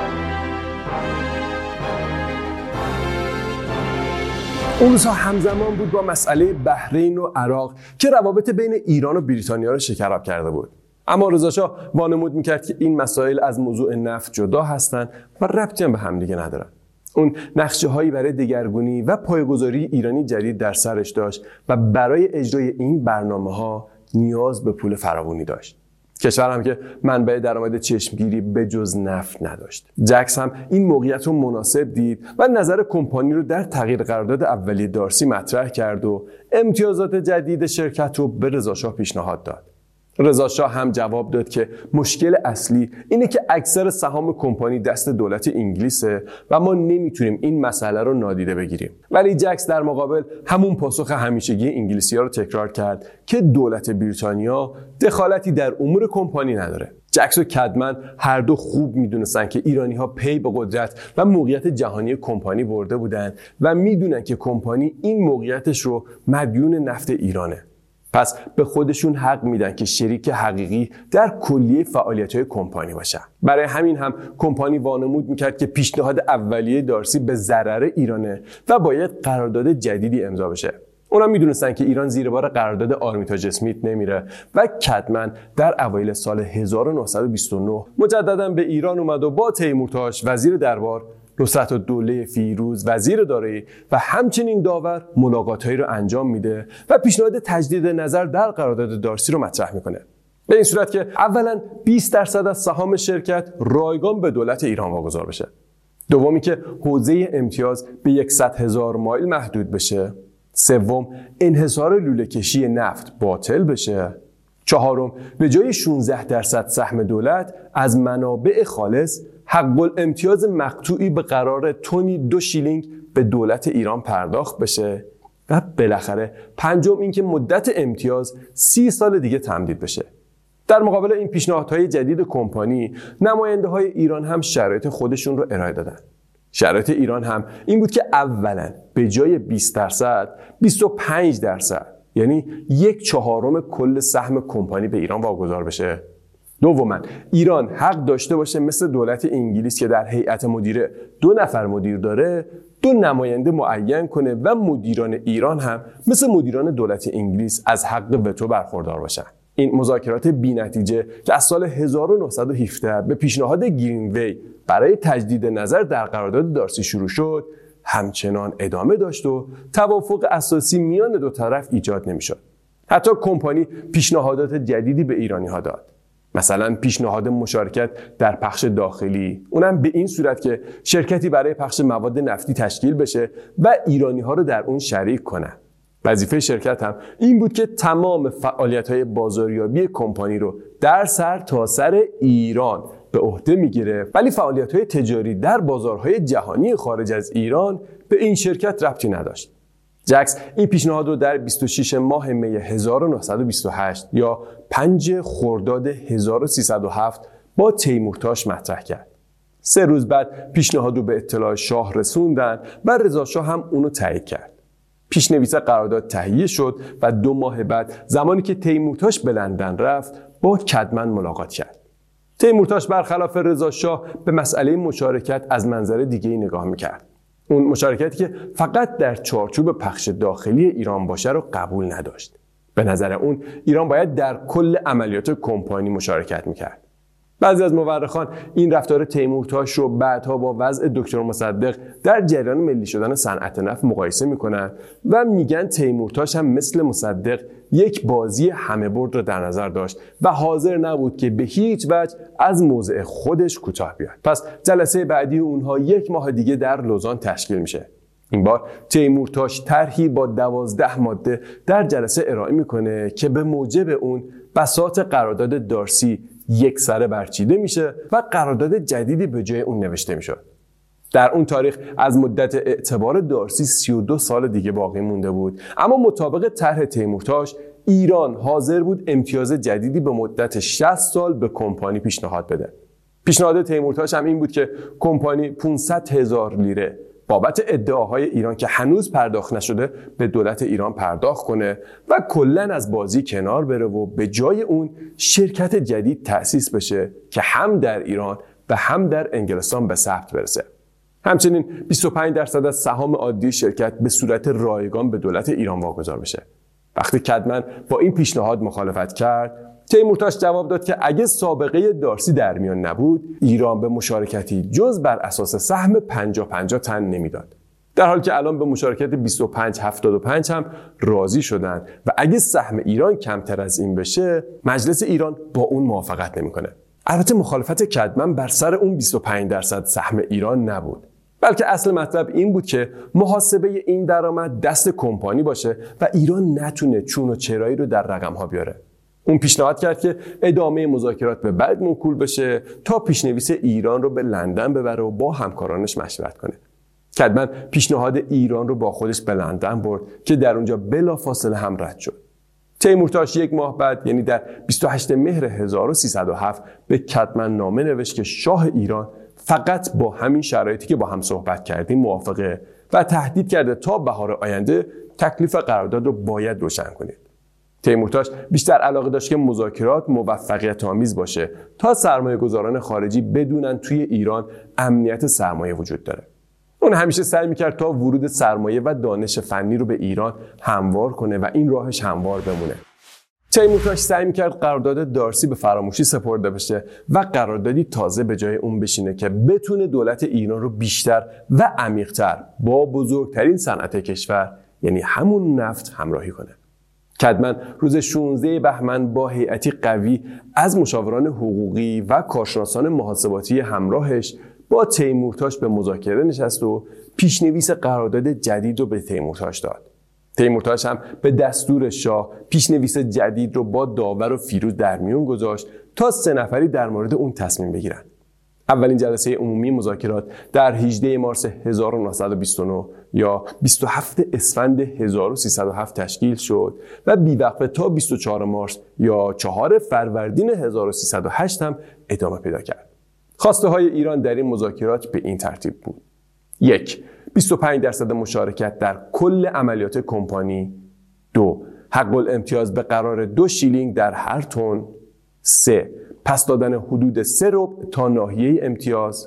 اون روزها همزمان بود با مسئله بحرین و عراق که روابط بین ایران و بریتانیا رو شکراب کرده بود. اما رضاشاه وانمود میکرد که این مسائل از موضوع نفت جدا هستن و ربطی هم به همدیگه ندارن. اون نقشه هایی برای دگرگونی و پایه‌گذاری ایرانی جدید در سرش داشت و برای اجرای این برنامه ها نیاز به پول فراوانی داشت. کشور هم که منبع درآمد چشمگیری به جز نفت نداشت. جکس هم این موقعیت رو مناسب دید و نظر کمپانی رو در تغییر قرارداد اولیه دارسی مطرح کرد و امتیازات جدید شرکت رو به رضاشاه پیشنهاد داد. رضا شاه هم جواب داد که مشکل اصلی اینه که اکثر سهام کمپانی دست دولت انگلیسه و ما نمیتونیم این مسئله رو نادیده بگیریم. ولی جکس در مقابل همون پاسخ همیشگی انگلیسی‌ها رو تکرار کرد که دولت بریتانیا دخالتی در امور کمپانی نداره. جکس و کدمن هر دو خوب میدونستن که ایرانی‌ها پی به قدرت و موقعیت جهانی کمپانی برده بودن و میدونن که کمپانی این موقعیتش رو مدیون نفت ایرانه. پس به خودشون حق میدن که شریک حقیقی در کلیه فعالیت‌های کمپانی باشن. برای همین هم کمپانی وانمود میکرد که پیشنهاد اولیه دارسی به ضرر ایرانه و باید قرارداد جدیدی امضا بشه. اونا میدونستن که ایران زیر بار قرارداد آرمیتاژ اسمیت نمیره و کدمن در اوایل سال هزار و نهصد و بیست و نه مجددا به ایران اومد و با تیمورتاش وزیر دربار، نصرتالدوله فیروز وزیر دارایی و همچنین داور ملاقات‌هایی رو انجام میده و پیشنهاد تجدید نظر در قرارداد دارسی رو مطرح میکنه. به این صورت که اولا بیست درصد از سهام شرکت رایگان به دولت ایران واگذار بشه. دومی که حوزه امتیاز به صد هزار مایل محدود بشه. سوم انحصار لوله کشی نفت باطل بشه. چهارم به جای شانزده درصد سهم دولت از منابع خالص حق الامتیاز مقطوعی به قرار تونی دو شیلینگ به دولت ایران پرداخت بشه و بالاخره پنجم این که مدت امتیاز سی سال دیگه تمدید بشه. در مقابل این پیشنهادهای جدید کمپانی، نماینده های ایران هم شرایط خودشون رو ارائه دادن. شرایط ایران هم این بود که اولا به جای بیست درصد بیست و پنج درصد یعنی یک چهارم کل سهم کمپانی به ایران واگذار بشه. دوما ایران حق داشته باشه مثل دولت انگلیس که در هیئت مدیره دو نفر مدیر داره، دو نماینده معین کنه و مدیران ایران هم مثل مدیران دولت انگلیس از حق وتو برخوردار باشن. این مذاکرات بی‌نتیجه که از سال هزار و نهصد و هفده به پیشنهاد گرینوی برای تجدید نظر در قرارداد دارسی شروع شد، همچنان ادامه داشت و توافق اساسی میان دو طرف ایجاد نمی‌شد. حتی کمپانی پیشنهادات جدیدی به ایرانی‌ها داد. مثلا پیشنهاد مشارکت در پخش داخلی، اونم به این صورت که شرکتی برای پخش مواد نفتی تشکیل بشه و ایرانی‌ها رو در اون شریک کنن. وظیفه شرکت هم این بود که تمام فعالیت‌های بازاریابی کمپانی رو در سر تا سر ایران به عهده میگیره، ولی فعالیت‌های تجاری در بازارهای جهانی خارج از ایران به این شرکت ربطی نداشت. جکس این پیشنهاد رو در بیست و شش ماه می هزار و نهصد و بیست و هشت یا پنج خرداد هزار و سیصد و هفت با تیمورتاش مطرح کرد. سه روز بعد پیشنهاد رو به اطلاع شاه رسوندن و رضا شاه هم اونو تایید کرد. پیشنویس قرارداد تهیه شد و دو ماه بعد زمانی که تیمورتاش به لندن رفت با کدمن ملاقات کرد. تیمورتاش برخلاف رضا شاه به مسئله مشارکت از منظر دیگه‌ای نگاه می‌کرد. اون مشارکتی که فقط در چارچوب پخش داخلی ایران باشه رو قبول نداشت. به نظر اون ایران باید در کل عملیات کمپانی مشارکت می‌کرد. بعضی از مورخان این رفتار تیمورتاش رو بعدها با وضع دکتر مصدق در جریان ملی شدن صنعت نفت مقایسه میکنن و میگن تیمورتاش هم مثل مصدق یک بازی همه برد رو در نظر داشت و حاضر نبود که به هیچ وجه از موضع خودش کوتاه بیاد. پس جلسه بعدی اونها یک ماه دیگه در لوزان تشکیل میشه. این بار تیمورتاش طرحی با دوازده ماده در جلسه ارائه میکنه که به موجب اون بساط قرارداد دارسی یک سره برچیده میشه و قرارداد جدیدی به جای اون نوشته میشه. در اون تاریخ از مدت اعتبار دارسی سی و دو سال دیگه باقی مونده بود، اما مطابق طرح تیمورتاش ایران حاضر بود امتیاز جدیدی به مدت شصت سال به کمپانی پیشنهاد بده. پیشنهاد تیمورتاش هم این بود که کمپانی پانصد هزار لیره بابت ادعاهای ایران که هنوز پرداخت نشده به دولت ایران پرداخت کنه و کلاً از بازی کنار بره و به جای اون شرکت جدید تأسیس بشه که هم در ایران و هم در انگلستان به ثبت برسه. همچنین بیست و پنج درصد از سهام عادی شرکت به صورت رایگان به دولت ایران واگذار بشه. وقتی کدمن با این پیشنهاد مخالفت کرد، تیمورتاش جواب داد که اگه سابقه دارسی در میان نبود، ایران به مشارکتی جز بر اساس سهم پنجاه پنجاه تن نمیداد. در حالی که الان به مشارکت بیست و پنج هفتاد و پنج هم راضی شدن و اگه سهم ایران کمتر از این بشه، مجلس ایران با اون موافقت نمیکنه. البته مخالفت کدمن بر سر اون بیست و پنج درصد سهم ایران نبود، بلکه اصل مطلب این بود که محاسبه این درآمد دست کمپانی باشه و ایران نتونه چون و چرایی رو در رقم ها بیاره. اون پیشنهاد کرد که ادامه مذاکرات به بعد موکول بشه تا پیشنویس ایران رو به لندن ببره و با همکارانش مشورت کنه. کدمن پیشنهاد ایران رو با خودش به لندن برد که در اونجا بلافاصله هم رد شد. تیمورتاش یک ماه بعد یعنی در بیست و هشتم مهر هزار و سیصد و هفت به کدمن نامه نوشت که شاه ایران فقط با همین شرایطی که با هم صحبت کردیم موافقه و تهدید کرده تا بهار آینده تکلیف قرارداد رو باید روشن کنید. تیمورتاش بیشتر علاقه داشت که مذاکرات موفقیت آمیز باشه تا سرمایه‌گذاران خارجی بدونن توی ایران امنیت سرمایه وجود داره. اون همیشه سعی میکرد تا ورود سرمایه و دانش فنی رو به ایران هموار کنه و این راهش هموار بمونه. تیمورتاش سعی میکرد قرارداد دارسی به فراموشی سپرده بشه و قراردادی تازه به جای اون بشینه که بتونه دولت ایران رو بیشتر و عمیق‌تر با بزرگترین صنعت کشور یعنی همون نفت همراهی کنه. کدمن روز شانزدهم بهمن با هیئتی قوی از مشاوران حقوقی و کارشناسان محاسباتی همراهش با تیمورتاش به مذاکره نشست و پیشنویس قرارداد جدید رو به تیمورتاش داد. تیمورتاش هم به دستور شاه پیشنویس جدید رو با داور و فیروز در میون گذاشت تا سه نفری در مورد اون تصمیم بگیرن. اولین جلسه عمومی مذاکرات در هجدهم مارس هزار و نهصد و بیست و نه یا بیست و هفتم اسفند هزار و سیصد و هفت تشکیل شد و بیوقفه تا بیست و چهارم مارس یا چهارم فروردین هزار و سیصد و هشت هم ادامه پیدا کرد. خواسته های ایران در این مذاکرات به این ترتیب بود: یک، بیست و پنج درصد مشارکت در کل عملیات کمپانی. دو، حق الامتیاز به قرار دو شیلینگ در هر تن. سه، پس دادن حدود سه ربع تا ناحیه امتیاز.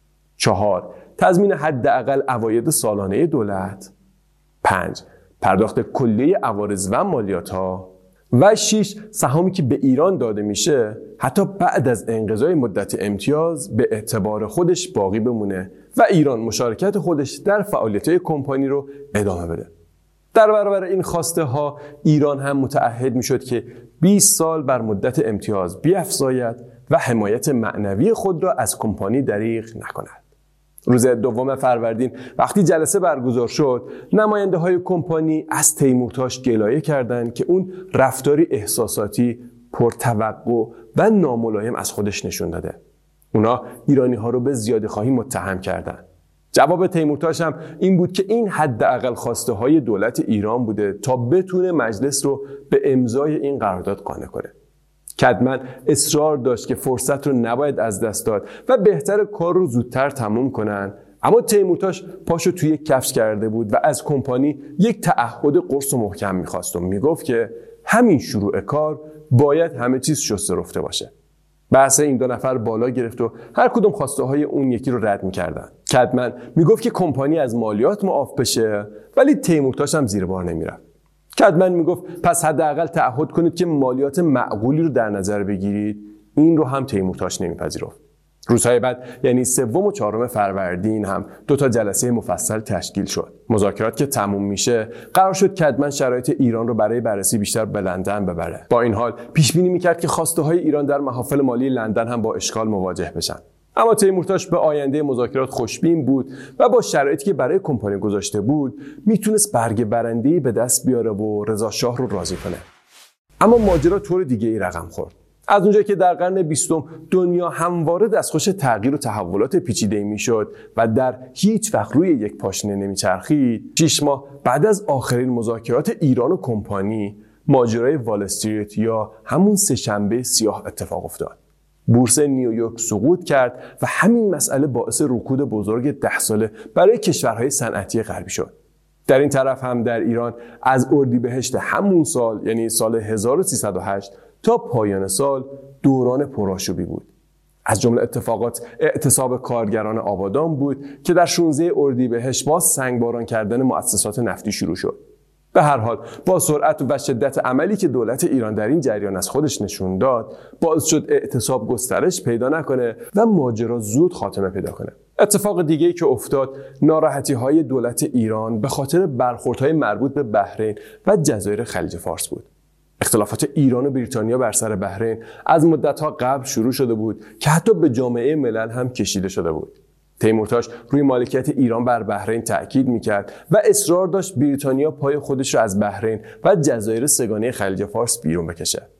چهار، تضمین حداقل عواید سالانه دولت. پنج، پرداخت کلیه عوارض و مالیات ها. و شش، سهامی که به ایران داده میشه حتی بعد از انقضای مدت امتیاز به اعتبار خودش باقی بمونه و ایران مشارکت خودش در فعالیت‌های کمپانی رو ادامه بده. در برابر این خواسته ها ایران هم متعهد میشد که بیست سال بر مدت امتیاز بیفزاید و حمایت معنوی خود را از کمپانی دریغ نکند. روز دوم فروردین وقتی جلسه برگزار شد، نماینده های کمپانی از تیمورتاش گلایه کردند که اون رفتاری احساساتی، پرتوقع و ناملایم از خودش نشون داده. اونا ایرانی ها رو به زیاده‌خواهی متهم کردند. جواب تیمورتاش هم این بود که این حداقل خواسته های دولت ایران بوده تا بتونه مجلس رو به امضای این قرارداد قانع کنه. کدمن اصرار داشت که فرصت رو نباید از دست داد و بهتر کار رو زودتر تموم کنن، اما تیمورتاش پاشو توی کفش کرده بود و از کمپانی یک تعهد قرص و محکم میخواست و میگفت که همین شروع کار باید همه چیز شسته رفته باشه. بحث این دو نفر بالا گرفت و هر کدوم خواسته های اون یکی رو رد میکردن. کدمن میگفت که کمپانی از مالیات معاف بشه، ولی تیمورتاش هم زیر بار نمیرفت. کدمن میگفت پس حداقل تعهد کنید که مالیات معقولی رو در نظر بگیرید. این رو هم تیمورتاش نمیپذیرفت. روزهای بعد یعنی سوم و چهارم فروردین هم دو تا جلسه مفصل تشکیل شد. مذاکرات که تموم میشه، قرار شد کدمن شرایط ایران رو برای بررسی بیشتر به لندن ببره. با این حال پیش بینی میکرد که خواسته های ایران در محافل مالی لندن هم با اشکال مواجه بشن. اما تیمورتاش به آینده مذاکرات خوشبین بود و با شرایطی که برای کمپانی گذاشته بود میتونست برگ برنده‌ای به دست بیاره و رضا شاه رو راضی کنه. اما ماجرا طور دیگه ای رقم خورد. از اونجایی که در قرن بیستم دنیا همواره دستخوش تغییر و تحولات پیچیده‌ای میشد و در هیچ وقت روی یک پاشنه نمیچرخید، شش ماه بعد از آخرین مذاکرات ایران و کمپانی، ماجرای وال استریت یا همون سه‌شنبه سیاه اتفاق افتاد. بورس نیویورک سقوط کرد و همین مسئله باعث رکود بزرگ ده ساله برای کشورهای صنعتی غربی شد. در این طرف هم در ایران از اردیبهشت همون سال یعنی سال هزار و سیصد و هشت تا پایان سال دوران پرآشوبی بود. از جمله اتفاقات اعتصاب کارگران آبادان بود که در شانزدهم اردیبهشت با سنگباران کردن مؤسسات نفتی شروع شد. به هر حال با سرعت و شدت عملی که دولت ایران در این جریان از خودش نشون داد، باعث شد اعتصاب گسترش پیدا نکنه و ماجرا زود خاتمه پیدا کنه. اتفاق دیگه‌ای که افتاد، ناراحتی‌های دولت ایران به خاطر برخوردهای مربوط به بحرین و جزایر خلیج فارس بود. اختلافات ایران و بریتانیا بر سر بحرین از مدت‌ها قبل شروع شده بود که حتی به جامعه ملل هم کشیده شده بود. تیمورتاش روی مالکیت ایران بر بحرین تأکید میکرد و اصرار داشت بریتانیا پای خودش را از بحرین و جزایر سه‌گانه خلیج فارس بیرون بکشه.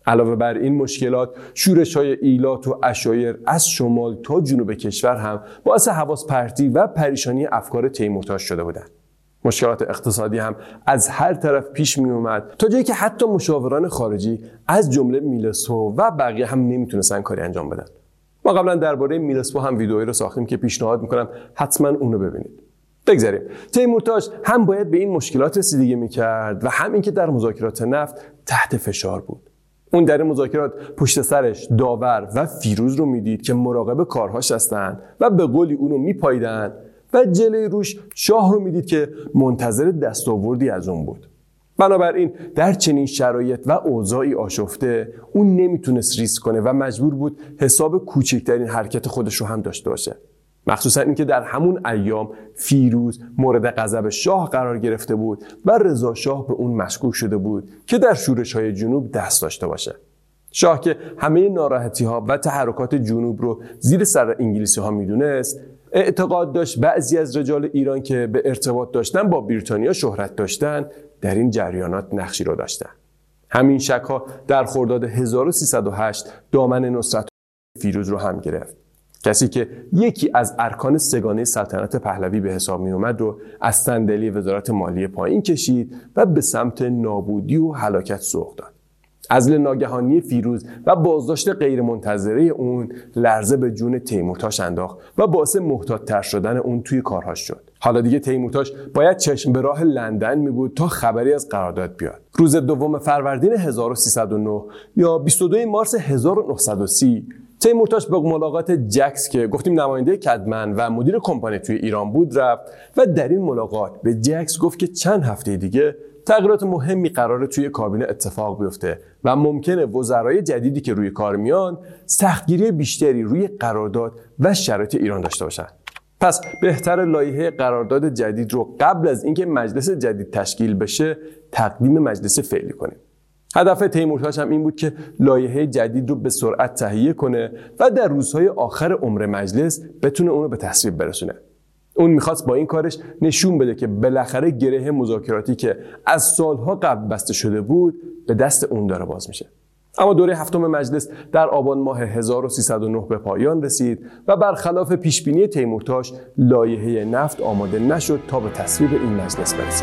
علاوه بر این مشکلات، شورش‌های ایلات و عشایر از شمال تا جنوب کشور هم باعث حواس پرتی و پریشانی افکار تیمورتاش شده بودند. مشکلات اقتصادی هم از هر طرف پیش می اومد تا جایی که حتی مشاوران خارجی از جمله میلسپو و بقیه هم نمیتونستن کاری انجام بدن. ما قبلا درباره میلسپو هم ویدئویی رو ساختیم که پیشنهاد میکنم حتما اون رو ببینید. بگذاریم. تیمورتاش هم باید به این مشکلات رسیدگی میکرد و هم اینکه در مذاکرات نفت تحت فشار بود. اون در این مذاکرات پشت سرش داور و فیروز رو میدید که مراقب کارهاش هستن و به قولی اونو میپاییدن و جلوی روش شاه رو میدید که منتظر دستاوردی از اون بود. بنابراین در چنین شرایط و اوضاعی آشفته اون نمیتونست ریسک کنه و مجبور بود حساب کوچکترین حرکت خودش رو هم داشته باشه. مخصوصا اینکه در همون ایام فیروز مورد غضب شاه قرار گرفته بود و رضا شاه به اون مشکوک شده بود که در شورش‌های جنوب دست داشته باشه. شاه که همه ناراحتی‌ها و تحرکات جنوب رو زیر سر انگلیسی‌ها میدونست، اعتقاد داشت بعضی از رجال ایران که به ارتباط داشتن با بریتانیا شهرت داشتن در این جریانات نقشی رو داشتن. همین شک‌ها در خرداد هزار و سیصد و هشت دامن نصرت فیروز رو هم گرفت. کسی که یکی از ارکان سگانه سلطنت پهلوی به حساب می اومد رو از صندلی وزارت مالیه پایین کشید و به سمت نابودی و هلاکت سوق داد. عزل ناگهانی فیروز و بازداشت غیرمنتظره اون لرزه به جون تیمورتاش انداخت و باعث محتاط‌تر شدن اون توی کارهاش شد. حالا دیگه تیمورتاش باید چشم به راه لندن می بود تا خبری از قرارداد بیاد. روز دوم فروردین هزار و سیصد و نه یا بیست و دوم مارس هزار و نهصد و سی تیمورتاش به ملاقات جکس که گفتیم نماینده کدمن و مدیر کمپانی توی ایران بود رفت و در این ملاقات به جکس گفت که چند هفته دیگه تغییرات مهمی قراره توی کابینه اتفاق بیفته و ممکنه وزرای جدیدی که روی کار میان سختگیری بیشتری روی قرارداد و شرایط ایران داشته باشن. پس بهتر لایحه قرارداد جدید رو قبل از اینکه مجلس جدید تشکیل بشه تقدیم مجلس فعلی کنیم. هدف تیمورتاش هم این بود که لایحه جدید رو به سرعت تهیه کنه و در روزهای آخر عمر مجلس بتونه اون رو به تصویب برسونه. اون میخواست با این کارش نشون بده که بالاخره گره مذاکراتی که از سالها قبل بسته شده بود به دست اون داره باز میشه. اما دوره هفتم مجلس در آبان ماه هزار و سیصد و نه به پایان رسید و برخلاف پیشبینی تیمورتاش لایحه نفت آماده نشد تا به تصویب این مجلس برسه.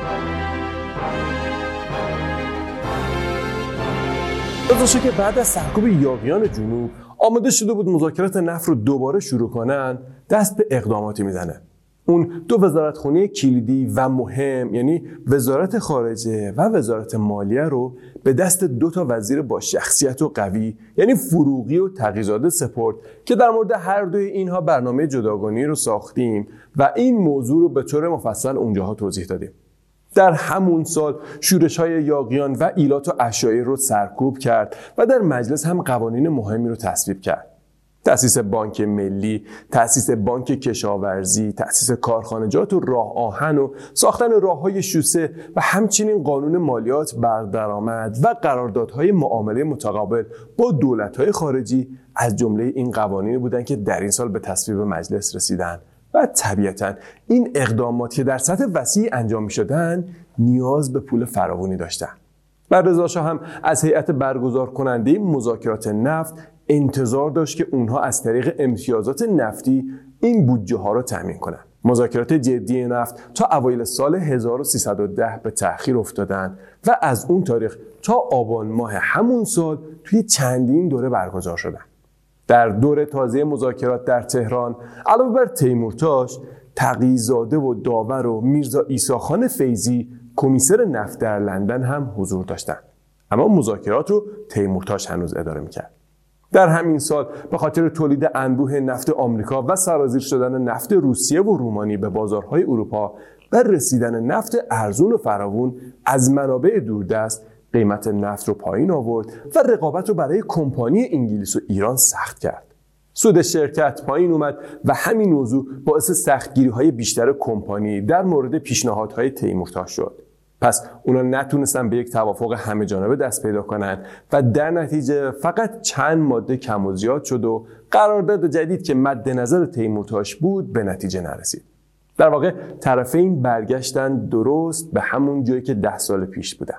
راستش که بعد از سرکوب یاغیان جنوب آماده شده بود مذاکرات نفت رو دوباره شروع کنن، دست به اقداماتی میزنه. اون دو وزارتخونه کلیدی و مهم یعنی وزارت خارجه و وزارت مالیه رو به دست دو تا وزیر با شخصیت و قوی یعنی فروغی و تقی‌زاده سپرد که در مورد هر دوی اینها برنامه جداگانه‌ای رو ساختیم و این موضوع رو به طور مفصل اونجاها توضیح دادیم. در همون سال شورش‌های یاغیان و ایلات و عشایر رو سرکوب کرد و در مجلس هم قوانین مهمی رو تصویب کرد. تأسیس بانک ملی، تأسیس بانک کشاورزی، تأسیس کارخانجات و راه آهن و ساختن راه‌های شوسه و همچنین قانون مالیات بر درآمد و قراردادهای معامله متقابل با دولت‌های خارجی از جمله این قوانین بودند که در این سال به تصویب مجلس رسیدند. و طبیعتاً این اقدامات که در سطح وسیع انجام می‌شدند نیاز به پول فراوانی داشتند. و رضا شاه هم از هیئت برگزار کننده مذاکرات نفت انتظار داشت که اونها از طریق امتیازات نفتی این بودجه ها رو تامین کنند. مذاکرات جدی نفت تا اوایل سال هزار و سیصد و ده به تأخیر افتادند و از اون تاریخ تا آبان ماه همون سال توی چندین دوره برگزار شدند. در دوره تازه مذاکرات در تهران علاوه بر تیمورتاش، تقی‌زاده و داور و میرزا عیسی‌خان فیضی کمیسر نفت در لندن هم حضور داشتند. اما مذاکرات رو تیمورتاش هنوز اداره میکرد. در همین سال به خاطر تولید انبوه نفت آمریکا و سرازیر شدن نفت روسیه و رومانی به بازارهای اروپا و رسیدن نفت ارزون و فراوون از منابع دوردست قیمت نفت رو پایین آورد و رقابت رو برای کمپانی انگلیس و ایران سخت کرد. سود شرکت پایین اومد و همین موضوع باعث سختگیری‌های بیشتر کمپانی در مورد پیشنهادهای تیمورتاش شد. پس اونا نتونستن به یک توافق همه جانبه دست پیدا کنن و در نتیجه فقط چند ماده کم و زیاد شد و قرارداد جدید که مد نظر تیمورتاش بود به نتیجه نرسید. در واقع طرفین برگشتن درست به همون جایی که ده سال پیش بودن.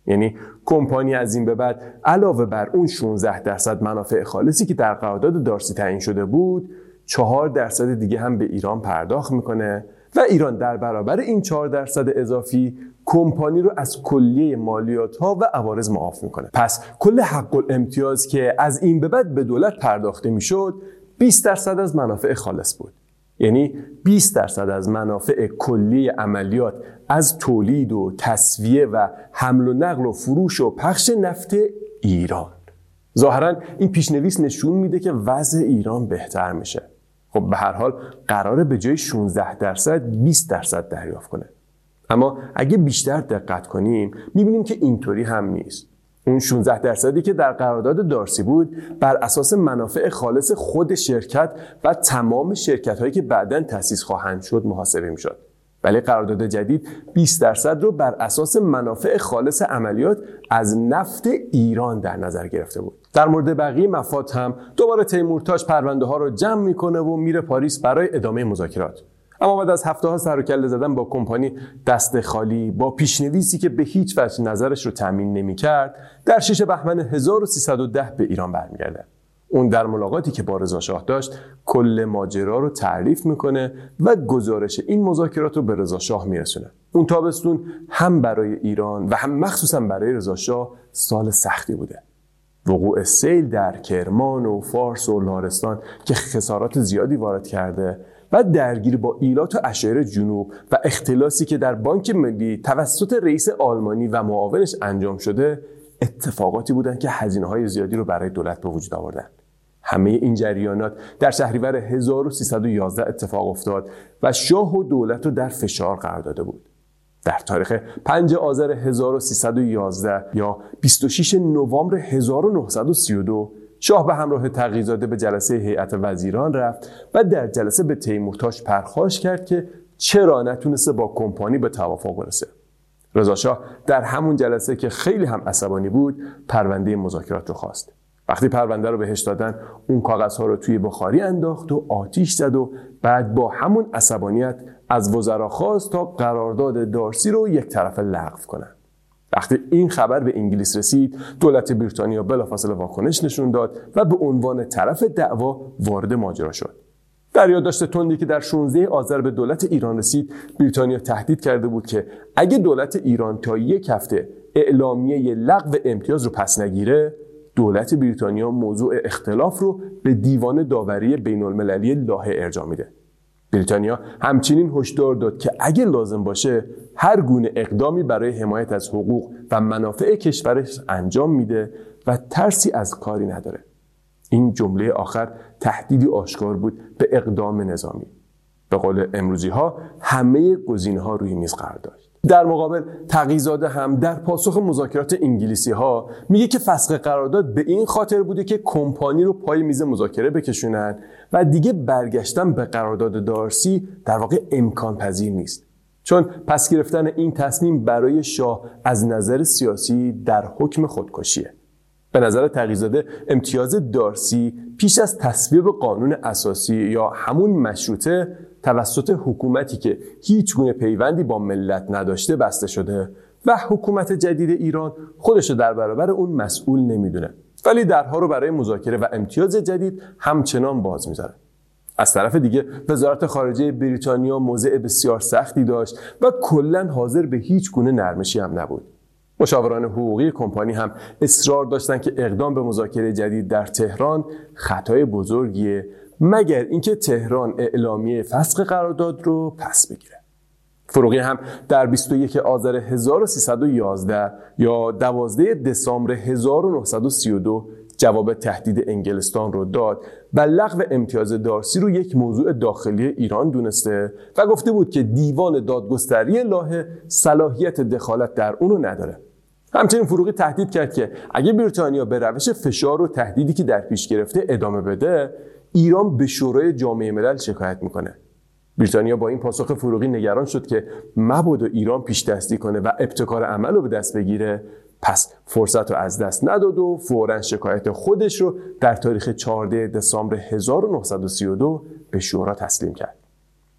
یعنی کمپانی از این به بعد علاوه بر اون شانزده درصد منافع خالصی که در قرارداد دارسی تعیین شده بود، چهار درصد دیگه هم به ایران پرداخت میکنه و ایران در برابر این چهار درصد اضافی کمپانی رو از کلیه مالیات‌ها و عوارض معاف میکنه. پس کل حق الامتیاز که از این به بعد به دولت پرداخته میشد بیست درصد از منافع خالص بود. یعنی بیست درصد از منافع کلی عملیات از تولید و تصفیه و حمل و نقل و فروش و پخش نفت ایران. ظاهراً این پیشنویس نشون میده که وضع ایران بهتر میشه. خب به هر حال قراره به جای شانزده درصد بیست درصد دریافت کنه. اما اگه بیشتر دقت کنیم میبینیم که اینطوری هم نیست. اون شانزده درصدی که در قرارداد دارسی بود بر اساس منافع خالص خود شرکت و تمام شرکت‌هایی که بعداً تأسیس خواهند شد محاسبه می‌شد. ولی قرارداد جدید بیست درصد رو بر اساس منافع خالص عملیات از نفت ایران در نظر گرفته بود. در مورد بقیه مفاد هم دوباره تیمورتاش پرونده ها رو جمع میکنه و میره پاریس برای ادامه مذاکرات. اما بعد از هفته ها سر و کله زدن با کمپانی دست خالی، با پیشنویسی که به هیچ وجه نظرش رو تامین نمی‌کرد، در شش بهمن هزار و سیصد و ده به ایران برمیگرده. اون در ملاقاتی که با رضا شاه داشت کل ماجرا رو تعریف میکنه و گزارش این مذاکرات رو به رضا شاه میرسونه. اون تابستون هم برای ایران و هم مخصوصا برای رضا شاه سال سختی بوده. وقوع سیل در کرمان و فارس و لارستان که خسارات زیادی وارد کرده و درگیری با ایلات و عشایر جنوب و اختلاسی که در بانک ملی توسط رئیس آلمانی و معاونش انجام شده اتفاقاتی بودن که هزینه‌های زیادی رو برای دولت به وجود آوردن. همه این جریانات در شهریور هزار و سیصد و یازده اتفاق افتاد و شاه و دولت رو در فشار قرار داده بود. در تاریخ پنجم آذر هزار و سیصد و یازده یا بیست و ششم نوامبر هزار و نهصد و سی و دو شاه به همراه تقی‌زاده به جلسه هیئت وزیران رفت و در جلسه به تیمورتاش پرخاش کرد که چرا نتونسته با کمپانی به توافق برسه. رضا شاه در همون جلسه که خیلی هم عصبانی بود پرونده مذاکرات رو خواست. وقتی پرونده رو بهش دادن اون کاغذها رو توی بخاری انداخت و آتیش زد و بعد با همون عصبانیت از وزرا خواست تا قرارداد دارسی رو یک طرفه لغو کنن. وقتی این خبر به انگلیس رسید دولت بریتانیا بلافاصله واکنش نشون داد و به عنوان طرف دعوا وارد ماجرا شد. در یادداشت تندی که در شانزدهم آذر به دولت ایران رسید بریتانیا تهدید کرده بود که اگه دولت ایران تا یک هفته اعلامیه لغو امتیاز رو پس نگیره دولت بریتانیا موضوع اختلاف رو به دیوان داوری بین المللی لاهه ارجاع میده. بریتانیا همچنین هشدار داد که اگه لازم باشه هر گونه اقدامی برای حمایت از حقوق و منافع کشورش انجام میده و ترسی از کاری نداره. این جمله آخر تهدیدی آشکار بود به اقدام نظامی. به قول امروزی ها همه گزینه ها روی میز قرار داشت. در مقابل تقی‌زاده هم در پاسخ مذاکرات انگلیسی ها میگه که فسخ قرارداد به این خاطر بوده که کمپانی رو پای میز مذاکره بکشونن و دیگه برگشتن به قرارداد دارسی در واقع امکان پذیر نیست. چون پس گرفتن این تصمیم برای شاه از نظر سیاسی در حکم خودکشیه. به نظر تقی‌زاده امتیاز دارسی پیش از تصویب قانون اساسی یا همون مشروطه توسط حکومتی که هیچ گونه پیوندی با ملت نداشته بسته شده و حکومت جدید ایران خودشو در برابر اون مسئول نمیدونه، ولی درها رو برای مذاکره و امتیاز جدید همچنان باز میذاره. از طرف دیگه وزارت خارجه بریتانیا موضع بسیار سختی داشت و کلاً حاضر به هیچ گونه نرمشی هم نبود. مشاوران حقوقی کمپانی هم اصرار داشتن که اقدام به مذاکره جدید در تهران خطای بزرگیه مگر اینکه تهران اعلامیه فسخ قرارداد رو پس بگیره. فروغی هم در بیست و یکم آذر هزار و سیصد و یازده یا دوازدهم دسامبر هزار و نهصد و سی و دو جواب تهدید انگلستان رو داد و لغو امتیاز دارسی رو یک موضوع داخلی ایران دونسته و گفته بود که دیوان دادگستری لاهه صلاحیت دخالت در اون رو نداره. همچنین فروغی تهدید کرد که اگه بریتانیا به روش فشار و تهدیدی که در پیش گرفته ادامه بده ایران به شورای جامعه ملل شکایت میکنه. بریتانیا با این پاسخ فروغی نگران شد که مبادا ایران پیش دستی کنه و ابتکار عمل رو به دست بگیره، پس فرصت رو از دست نداد و فوراً شکایت خودش رو در تاریخ چهاردهم دسامبر هزار و نهصد و سی و دو به شورا تسلیم کرد.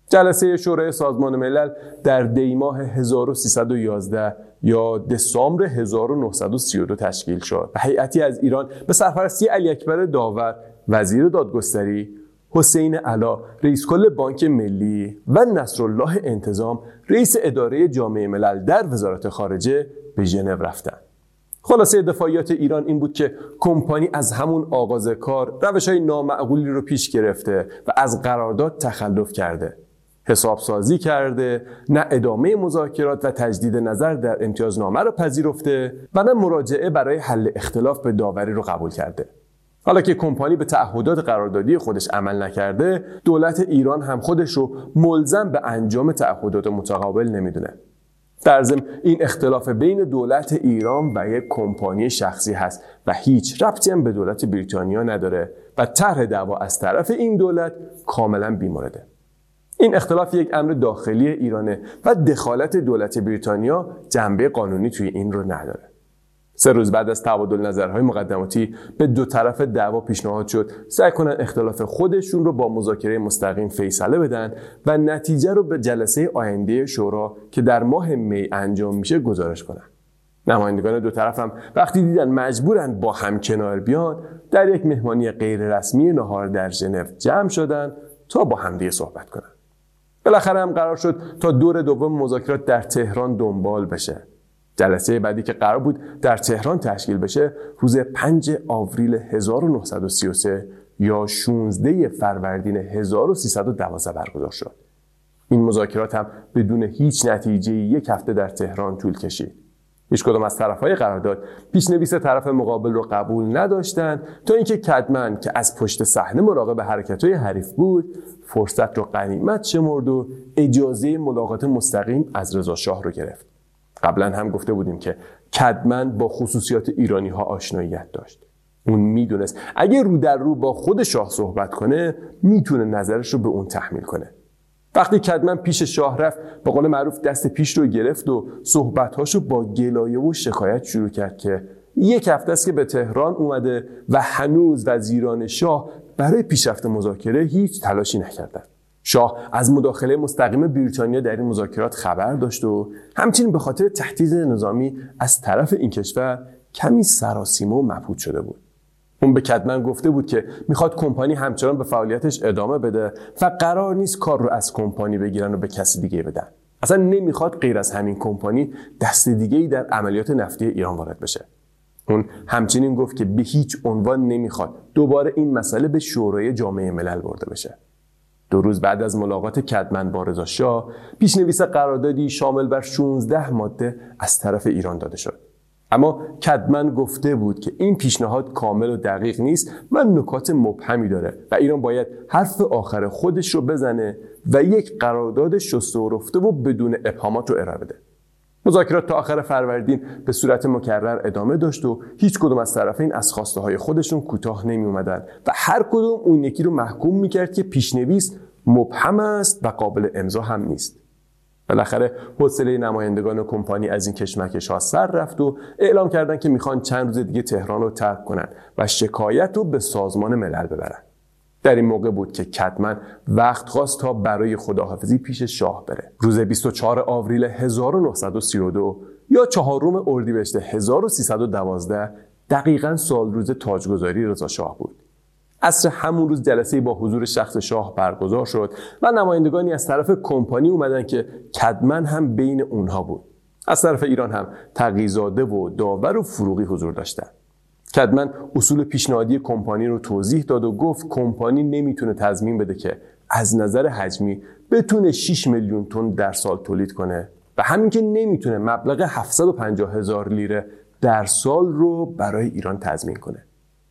جلسه شورای سازمان ملل در دی ماه هزار و سیصد و یازده یا دسامبر هزار و نهصد و سی و دو تشکیل شد و هیئتی از ایران به سرپرستی علی اکبر داور وزیر دادگستری، حسین علا رئیس کل بانک ملی و نصرالله انتظام رئیس اداره جامعه ملل در وزارت خارجه به ژنو رفتند. خلاصه دفاعیات ایران این بود که کمپانی از همون آغاز کار روش‌های نامعقولی رو پیش گرفته و از قرارداد تخلف کرده. حسابسازی کرده، نه ادامه مذاکرات و تجدید نظر در امتیازنامه رو پذیرفته و نه مراجعه برای حل اختلاف به داوری رو قبول کرده. حالا که کمپانی به تعهدات قراردادی خودش عمل نکرده، دولت ایران هم خودش رو ملزم به انجام تعهدات متقابل نمیدونه. در ضمن این اختلاف بین دولت ایران و یک کمپانی شخصی هست و هیچ ربطی هم به دولت بریتانیا نداره و طرح دعوا از طرف این دولت کاملا بیمورده. این اختلاف یک امر داخلی ایرانه و دخالت دولت بریتانیا جنبه قانونی توی این رو نداره. سه روز بعد از تبادل نظرهای مقدماتی به دو طرف دعوا پیشنهاد شد سعی کنن اختلاف خودشون رو با مذاکره مستقیم فیصله بدن و نتیجه رو به جلسه آینده شورا که در ماه می انجام میشه گزارش کنن. نمایندگان دو طرف هم وقتی دیدن مجبورن با هم کنار بیان، در یک مهمانی غیر رسمی نهار در ژنو جمع شدن تا با هم دیگه صحبت کنن. بالاخره هم قرار شد تا دور دوم مذاکرات در تهران دنبال بشه. جلسه بعدی که قرار بود در تهران تشکیل بشه روز پنجم آوریل هزار و نهصد و سی و سه یا شانزدهم فروردین هزار و سیصد و دوازده برگزار شد. این مذاکرات هم بدون هیچ نتیجه یک هفته در تهران طول کشید. هیچ کدام از طرف‌های قرارداد پیش‌نویس طرف مقابل رو قبول نداشتند تا اینکه کدمن که از پشت صحنه مراقب حرکت‌های حریف بود، فرصت رو غنیمت شمرد و اجازه ملاقات مستقیم از رضا شاه رو گرفت. قبلا هم گفته بودیم که کدمن با خصوصیات ایرانی ها آشناییت داشت. اون میدونست اگه رو در رو با خود شاه صحبت کنه میتونه نظرش رو به اون تحمیل کنه. وقتی کدمن پیش شاه رفت به قول معروف دست پیش رو گرفت و صحبت‌هاشو با گلایه و شکایت شروع کرد که یک هفته است که به تهران اومده و هنوز وزیران شاه برای پیشرفت مذاکره هیچ تلاشی نکردند. شاه از مداخله مستقیم بریتانیا در این مذاکرات خبر داشت و همچنین به خاطر تهدید نظامی از طرف این کشور کمی سراسیمه و مبهوت شده بود. اون به کدمن گفته بود که میخواد کمپانی همچنان به فعالیتش ادامه بده و قرار نیست کار رو از کمپانی بگیرن و به کسی دیگه بدن. اصلا نمیخواد غیر از همین کمپانی دست دیگه‌ای در عملیات نفتی ایران وارد بشه. اون همچنین گفت که به هیچ عنوان نمیخواد دوباره این مسئله به شورای جامعه ملل برده بشه. دو روز بعد از ملاقات کدمن با رضا شاه، پیشنویس قراردادی شامل بر شانزده ماده از طرف ایران داده شد. اما کدمن گفته بود که این پیشنهاد کامل و دقیق نیست و نکات مبهمی داره و ایران باید حرف آخر خودش رو بزنه و یک قرارداد شسته و رفته و بدون ابهامات رو ارائه بده. مذاکرات تا آخر فروردین به صورت مکرر ادامه داشت و هیچ کدوم از طرفین از خواسته های خودشون کوتاه نمی اومدن و هر کدوم اون یکی رو محکوم میکرد که پیشنویس مبهم است و قابل امضا هم نیست. بالاخره حوصله نمایندگان کمپانی از این کشمکش ها سر رفت و اعلام کردن که میخوان چند روز دیگه تهران رو ترک کنن و شکایت رو به سازمان ملل ببرن. در این موقع بود که کدمن وقت خواست تا برای خداحافظی پیش شاه بره. روز بیست و چهارم آوریل هزار و نهصد و سی و دو یا چهارم اردیبهشت هزار و سیصد و دوازده دقیقاً سال روز تاجگذاری رضا شاه بود. عصر همون روز جلسه با حضور شخص شاه برگزار شد و نمایندگانی از طرف کمپانی اومدن که کدمن هم بین اونها بود. از طرف ایران هم تقی‌زاده و داور و فروغی حضور داشتن. کدمن اصول پیشنهادی کمپانی رو توضیح داد و گفت کمپانی نمیتونه تضمین بده که از نظر حجمی بتونه شش میلیون تن در سال تولید کنه و همین که نمیتونه مبلغ هفتصد و پنجاه هزار لیره در سال رو برای ایران تضمین کنه.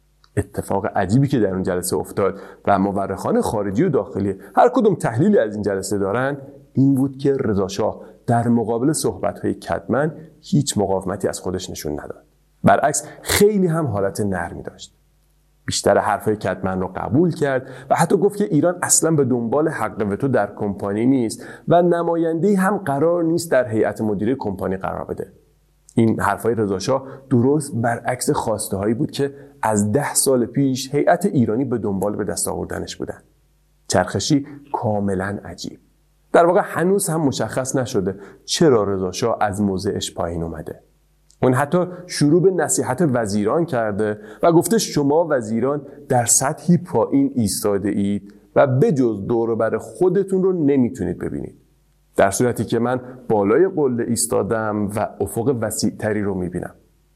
اتفاق عجیبی که در اون جلسه افتاد و مورخان خارجی و داخلی هر کدوم تحلیلی از این جلسه دارن این بود که رضا شاه در مقابل صحبت‌های کدمن هیچ مقاومتی از خودش نشون نداد. برعکس خیلی هم حالت نرمی داشت. بیشتر حرفای کدمن رو قبول کرد و حتی گفت که ایران اصلا به دنبال حق وتو در کمپانی نیست و نماینده‌ای هم قرار نیست در هیئت مدیره کمپانی قرار بده. این حرفای رضا شاه درست برعکس خواسته‌هایی بود که از ده سال پیش هیئت ایرانی به دنبال به دست آوردنش بودن. چرخشی کاملا عجیب. در واقع هنوز هم مشخص نشده چرا رضا شاه از موضعش پایین اومده. اون حتی شروع به نصیحت وزیران کرده و گفته شما وزیران در سطحی پایین ایستاده اید و بجز دور و بر خودتون رو نمیتونید ببینید، در صورتی که من بالای قله ایستادم و افق وسیع‌تری رو میبینم.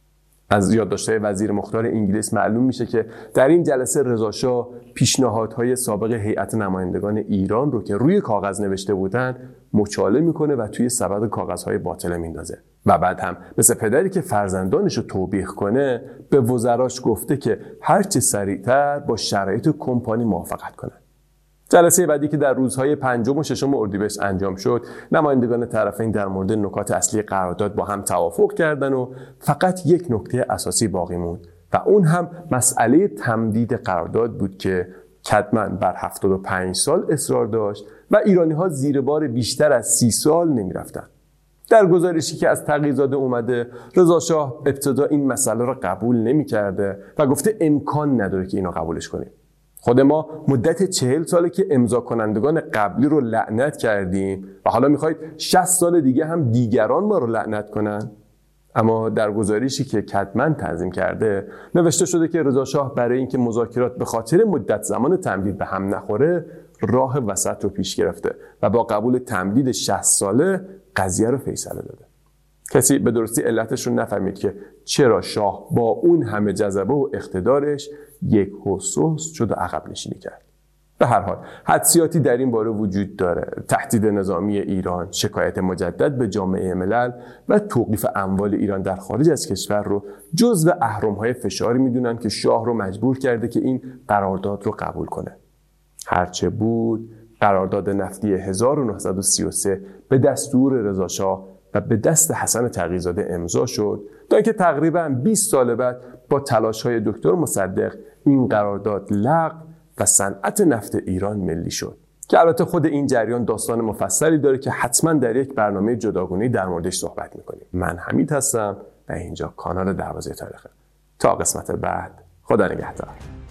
از یادداشت‌های وزیر مختار انگلیس معلوم میشه که در این جلسه رضا شاه پیشنهادهای سابق هیئت نمایندگان ایران رو که روی کاغذ نوشته بودن مچاله میکنه و توی سبد کاغذهای باطله میندازه و بعد هم مثل پدری که فرزندانش رو توبیخ کنه به وزراش گفته که هرچه سریعتر با شرایط کمپانی موافقت کنن. جلسه بعدی که در روزهای پنجم و ششم اردیبهشت انجام شد، نمایندگان طرفین در مورد نکات اصلی قرارداد با هم توافق کردن و فقط یک نکته اساسی باقی موند و اون هم مسئله تمدید قرارداد بود که کدمن بر هفتاد و پنج سال اصرار داشت و ایرانی‌ها زیر بار بیشتر از سی سال نمی‌رفتن. در گزارشی که از تقی‌زاده اومده، رضا شاه ابتدا این مسئله را قبول نمی‌کرده و گفته امکان نداره که اینو قبولش کنیم. خود ما مدت چهل ساله که امضا کنندگان قبلی رو لعنت کردیم و حالا میخواید شصت سال دیگه هم دیگران ما رو لعنت کنن؟ اما در گزارشی که کدمن تنظیم کرده نوشته شده که رضا شاه برای اینکه مذاکرات به خاطر مدت زمان تمدید به هم نخوره راه وسط رو پیش گرفته و با قبول تمدید شصت ساله قضیه رو فیصله داده. کسی به درستی علتش رو نفهمید که چرا شاه با اون همه جذبه و اقتدارش یک سست شد و عقب نشینی کرد. به هر حال حدسیاتی در این باره وجود داره. تهدید نظامی ایران، شکایت مجدد به جامعه ملل و توقیف اموال ایران در خارج از کشور رو جزو اهرم‌های فشاری میدونن که شاه رو مجبور کرده که این قرارداد رو قبول کنه. هرچه بود قرارداد نفتی هزار و نهصد و سی و سه به دستور رضا شاه و به دست حسن تقی‌زاده امضا شد تا اینکه تقریباً بیست سال بعد با تلاش‌های دکتر مصدق این قرارداد لغو و صنعت نفت ایران ملی شد که البته خود این جریان داستان مفصلی داره که حتما در یک برنامه جداگانه‌ای در موردش صحبت می‌کنیم. من حمید هستم و اینجا کانال دروازه تاریخه. تا قسمت بعد، خدا نگهدار.